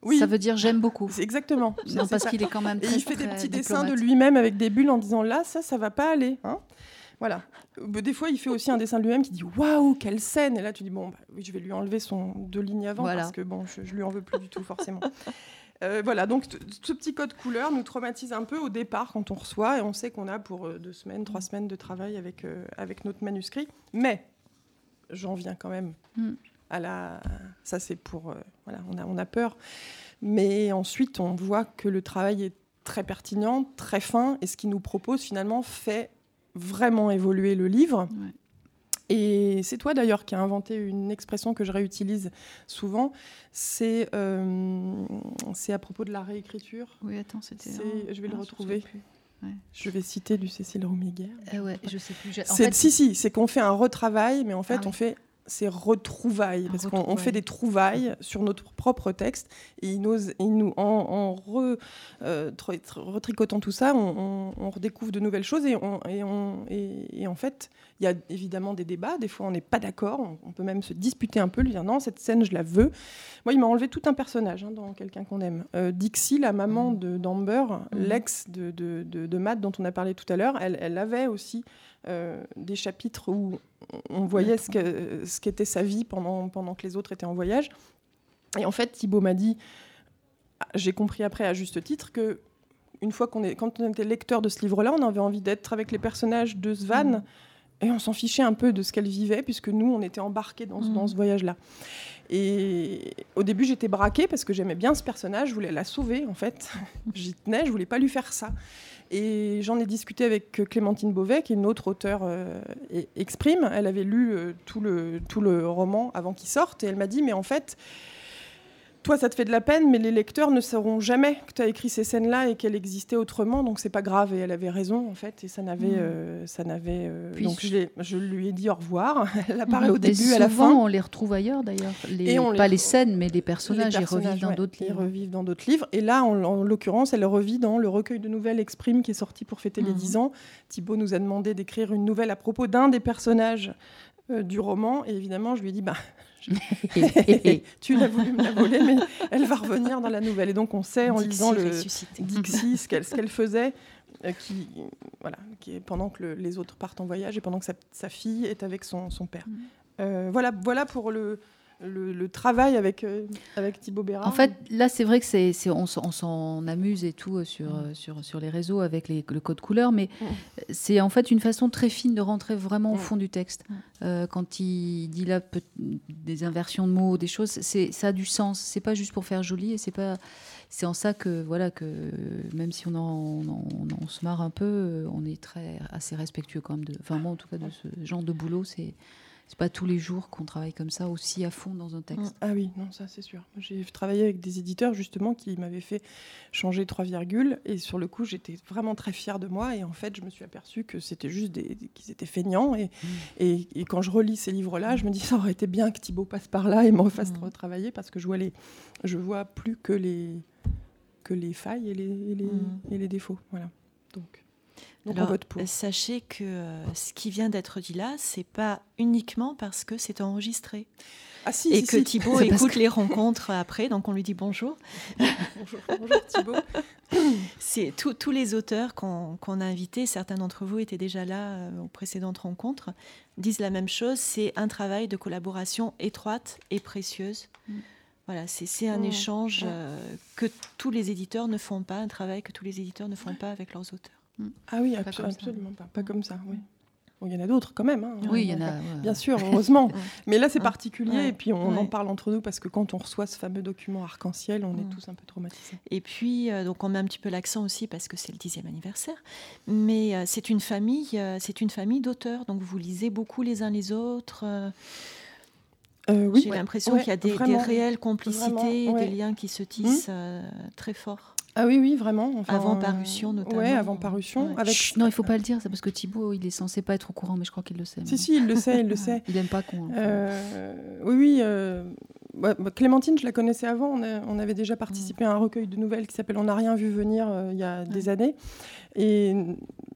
Oui. Ça veut dire j'aime beaucoup. C'est exactement. Non, parce qu'il est quand même très Et il fait des très petits diplomate. dessins de lui-même avec des bulles en disant là, ça, ça va pas aller. Hein, voilà. Des fois, il fait aussi un dessin de lui-même qui dit waouh, quelle scène. Et là, tu dis bon, bah, oui, je vais lui enlever son deux lignes avant Voilà. parce que bon, je, je lui en veux plus du tout forcément. Euh, voilà, donc t- ce petit code couleur nous traumatise un peu au départ quand on reçoit et on sait qu'on a pour euh, deux semaines, trois semaines de travail avec, euh, avec notre manuscrit. Mais j'en viens quand même Mm. à la... Ça, c'est pour... euh, voilà, on a, on a peur. Mais ensuite, on voit que le travail est très pertinent, très fin, et ce qu'il nous propose, finalement, fait vraiment évoluer le livre. Ouais. Et c'est toi d'ailleurs qui as inventé une expression que je réutilise souvent, c'est, euh, c'est à propos de la réécriture. Oui, attends, c'était. C'est- oh, je vais le ah, retrouver. sais plus. Ouais. Je vais citer du Cécile Roumiguer. Euh, ouais, je sais plus. J'ai- en C'est, fait, si, si, c'est qu'on fait un retravail, mais en fait, Ah oui. on fait ces retrouvailles, Un parce qu'on on retrouvaille. fait des trouvailles sur notre propre texte, et il nous, il nous, en, en re, euh, tr- tr- retricotant tout ça, on, on- on redécouvre de nouvelles choses, et, on, et, on, et, et en fait, il y a évidemment des débats, des fois on n'est pas d'accord, on, on peut même se disputer un peu, lui dire non, cette scène, je la veux. Moi, il m'a enlevé tout un personnage hein, dans Quelqu'un qu'on aime. Euh, Dixie, la maman de, d'Amber, Mmh. l'ex de, de, de, de Matt, dont on a parlé tout à l'heure, elle, elle avait aussi euh, des chapitres où on voyait ce, que, ce qu'était sa vie pendant, pendant que les autres étaient en voyage. Et en fait, Thibaut m'a dit, j'ai compris après à juste titre, que une fois qu'on est, quand on était lecteur de ce livre-là, on avait envie d'être avec les personnages de Svan, Mmh. et on s'en fichait un peu de ce qu'elle vivait, puisque nous, on était embarqués dans, ce- Mmh. dans ce voyage-là. Et au début, j'étais braquée parce que j'aimais bien ce personnage, je voulais la sauver, en fait. J'y tenais, je voulais pas lui faire ça. Et j'en ai discuté avec Clémentine Beauvais, qui est une autre auteure euh, et- exprime. Elle avait lu euh, tout, le, tout le roman avant qu'il sorte, et elle m'a dit, mais en fait, toi, ça te fait de la peine, mais les lecteurs ne sauront jamais que tu as écrit ces scènes-là et qu'elles existaient autrement, donc c'est pas grave. Et elle avait raison, en fait, et ça n'avait... Mmh. euh, ça n'avait euh, Puis donc je- je, l'ai- je lui ai dit au revoir. Elle apparaît au Et début, à la souvent, fin. on les retrouve ailleurs d'ailleurs. Les... Et on les Pas les retrouve- scènes, mais les personnages, Les ils revivent dans ouais, d'autres ils livres. revivent dans d'autres livres. Et là, en, en l'occurrence, elle revit dans le recueil de nouvelles Exprime qui est sorti pour fêter les Mhm. dix ans. Thibaut nous a demandé d'écrire une nouvelle à propos d'un des personnages euh, du roman. Et évidemment, je lui ai dit, bah, tu l'as voulu me la voler, mais elle va revenir dans la nouvelle. Et donc, on sait, en Dixie lisant le ressuscité. Dixie, ce qu'elle, ce qu'elle faisait, euh, qui, voilà, qui est pendant que le- les autres partent en voyage et pendant que sa, sa fille est avec son, son père. Mhm. Euh, voilà, voilà pour le... Le, le travail avec, euh, avec Thibaut Bérard. En fait, là, c'est vrai que c'est, c'est, on, s'en- on s'en amuse et tout euh, sur, Mm. euh, sur, sur les réseaux avec les- le code couleur, mais Mm. c'est en fait une façon très fine de rentrer vraiment au Mm. fond du texte. Mm. Euh, quand il dit là peut- des inversions de mots, des choses, c'est, ça a du sens. C'est pas juste pour faire joli, et c'est pas. C'est en ça que voilà que même si on, en, on, en- on se marre un peu, euh, on est très assez respectueux quand même. De, enfin moi en tout cas de ce genre de boulot, c'est c'est pas tous les jours qu'on travaille comme ça aussi à fond dans un texte. Ah oui, non, ça c'est sûr. J'ai travaillé avec des éditeurs justement qui m'avaient fait changer trois virgules et sur le coup j'étais vraiment très fière de moi et en fait je me suis aperçue que c'était juste des, qu'ils étaient feignants et, Mmh. et, et quand je relis ces livres-là, je me dis ça aurait été bien que Thibaut passe par là et me refasse Mm. retravailler parce que je vois les, je vois plus que les que les failles et les, et les, Mm. et les défauts. Voilà. Donc, donc Alors, on vote pour. euh, sachez que euh, ce qui vient d'être dit là, c'est pas uniquement parce que c'est enregistré Ah si, et si, que si. Thibaut C'est parce écoute que- les rencontres après, donc on lui dit bonjour. bonjour, bonjour Thibaut. C'est tous tous les auteurs qu'on qu'on a invités, certains d'entre vous étaient déjà là euh, aux précédentes rencontres, disent la même chose. C'est un travail de collaboration étroite et précieuse. Mm. Voilà, c'est c'est un Mm. échange Mm. euh, que tous les éditeurs ne font pas, un travail que tous les éditeurs ne font pas avec leurs auteurs. Ah oui, Pas abso- comme ça. absolument pas. Pas comme ça, oui. Bon, il y en a d'autres quand même. hein. Oui, il y en Donc, a. ouais. Bien sûr, heureusement. Ouais. Mais là, c'est Ouais. particulier. Ouais. Et puis, on en Ouais. parle entre nous parce que quand on reçoit ce fameux document arc-en-ciel, on est Mm. tous un peu traumatisés. Et puis, euh, donc on met un petit peu l'accent aussi parce que c'est le dixième anniversaire. Mais euh, c'est une famille, euh, c'est une famille d'auteurs. Donc vous lisez beaucoup les uns les autres. euh, Euh, oui, J'ai l'impression ouais, qu'il y a des, des vraiment, réelles complicités, vraiment, ouais. des liens qui se tissent euh, très forts. Ah oui, oui, vraiment. Enfin, Avant euh, parution, notamment. Ouais, avant parution. Ouais. Avec... Chut, non, il faut pas le dire, c'est parce que Thibaut, il est censé pas être au courant, mais je crois qu'il le sait. Si, si, il le sait, il le sait. Il aime pas qu'on. Euh, oui, oui. euh, ouais, bah, Clémentine, je la connaissais avant. On, a- on avait déjà participé à un recueil de nouvelles qui s'appelle On n'a rien vu venir euh, il y a des années. Et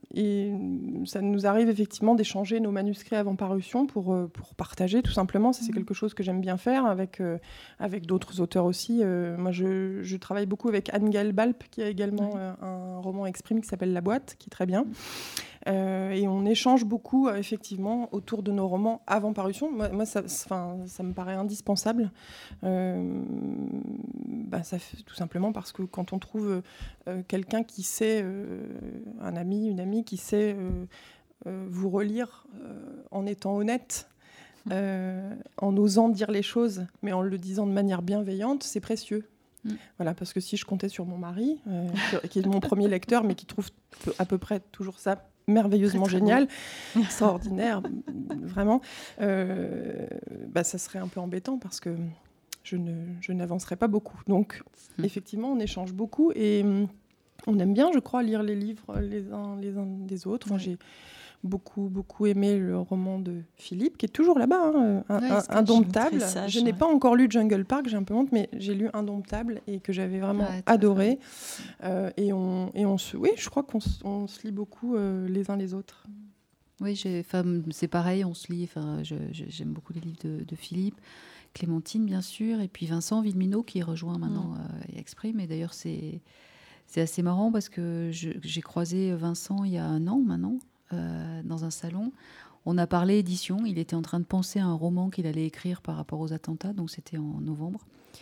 et ça nous arrive effectivement d'échanger nos manuscrits avant parution pour, euh, pour partager tout simplement. Ça, c'est quelque chose que j'aime bien faire avec, euh, avec d'autres auteurs aussi. Euh, moi, je, je travaille beaucoup avec Anne-Gaëlle Balp, qui a également euh, un roman Exprime qui s'appelle La Boîte, qui est très bien. Euh, et on échange beaucoup, euh, effectivement, autour de nos romans avant parution. Moi, moi ça, ça me paraît indispensable. Euh, bah, ça fait, tout simplement parce que quand on trouve euh, quelqu'un qui sait, euh, un ami, une amie qui sait euh, euh, vous relire euh, en étant honnête, euh, en osant dire les choses, mais en le disant de manière bienveillante, c'est précieux. Mm. Voilà, parce que si je comptais sur mon mari, euh, qui est mon premier lecteur, mais qui trouve à peu près toujours ça merveilleusement très, très génial, beau. Extraordinaire, vraiment, euh, bah, ça serait un peu embêtant parce que je, ne, je n'avancerais pas beaucoup. Donc, mmh. effectivement, on échange beaucoup et hum, on aime bien, je crois, lire les livres les uns, les uns des autres. Enfin, j'ai beaucoup, beaucoup aimé le roman de Philippe, qui est toujours là-bas, hein, un, ouais, un, Indomptable. Sage, je n'ai ouais. pas encore lu Jungle Park, j'ai un peu honte, mais j'ai lu Indomptable et que j'avais vraiment ouais, adoré. Euh, et on, et on se, oui, je crois qu'on se, on se lit beaucoup euh, les uns les autres. Oui, j'ai, c'est pareil, on se lit. Je, je, j'aime beaucoup les livres de, de Philippe, Clémentine, bien sûr, et puis Vincent Villeminot qui rejoint maintenant mmh. euh, et Exprime. Et d'ailleurs, c'est, c'est assez marrant parce que je, j'ai croisé Vincent il y a un an maintenant. Euh, dans un salon, on a parlé édition. Il était en train de penser à un roman qu'il allait écrire par rapport aux attentats, donc c'était en novembre.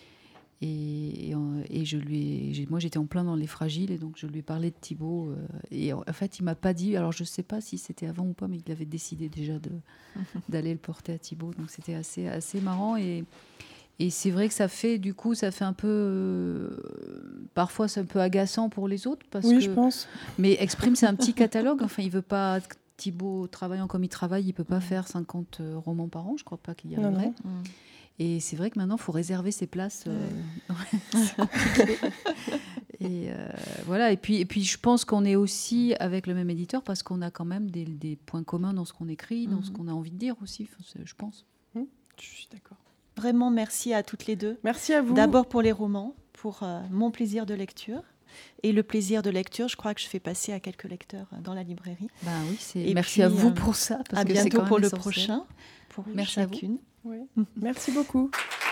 Et, et, et je lui ai, moi j'étais en plein dans Les Fragiles, et donc je lui ai parlé de Thibaut. Euh, et en fait, il m'a pas dit. Alors je sais pas si c'était avant ou pas, mais il avait décidé déjà de, d'aller le porter à Thibaut. Donc c'était assez assez marrant et Et c'est vrai que ça fait, du coup, ça fait un peu... Euh, parfois, c'est un peu agaçant pour les autres. Parce oui, que, je pense. Mais Exprime, c'est un petit catalogue. Enfin, il veut pas... Thibaut, travaillant comme il travaille, il ne peut pas faire cinquante euh, romans par an. Je ne crois pas qu'il y arriverait. Non, non. Et c'est vrai que maintenant, il faut réserver ses places. Euh, c'est compliqué. Et, euh, voilà. et, puis, et puis, je pense qu'on est aussi avec le même éditeur parce qu'on a quand même des, des points communs dans ce qu'on écrit, dans mm-hmm. ce qu'on a envie de dire aussi, je pense. Mmh, je suis d'accord. Vraiment, merci à toutes les deux. Merci à vous. D'abord pour les romans, pour euh, mon plaisir de lecture. Et le plaisir de lecture, je crois que je fais passer à quelques lecteurs dans la librairie. Bah oui, c'est... Et merci puis, à vous pour ça. Parce à que bientôt c'est pour le prochain. Pour merci chacune. Oui. Merci beaucoup.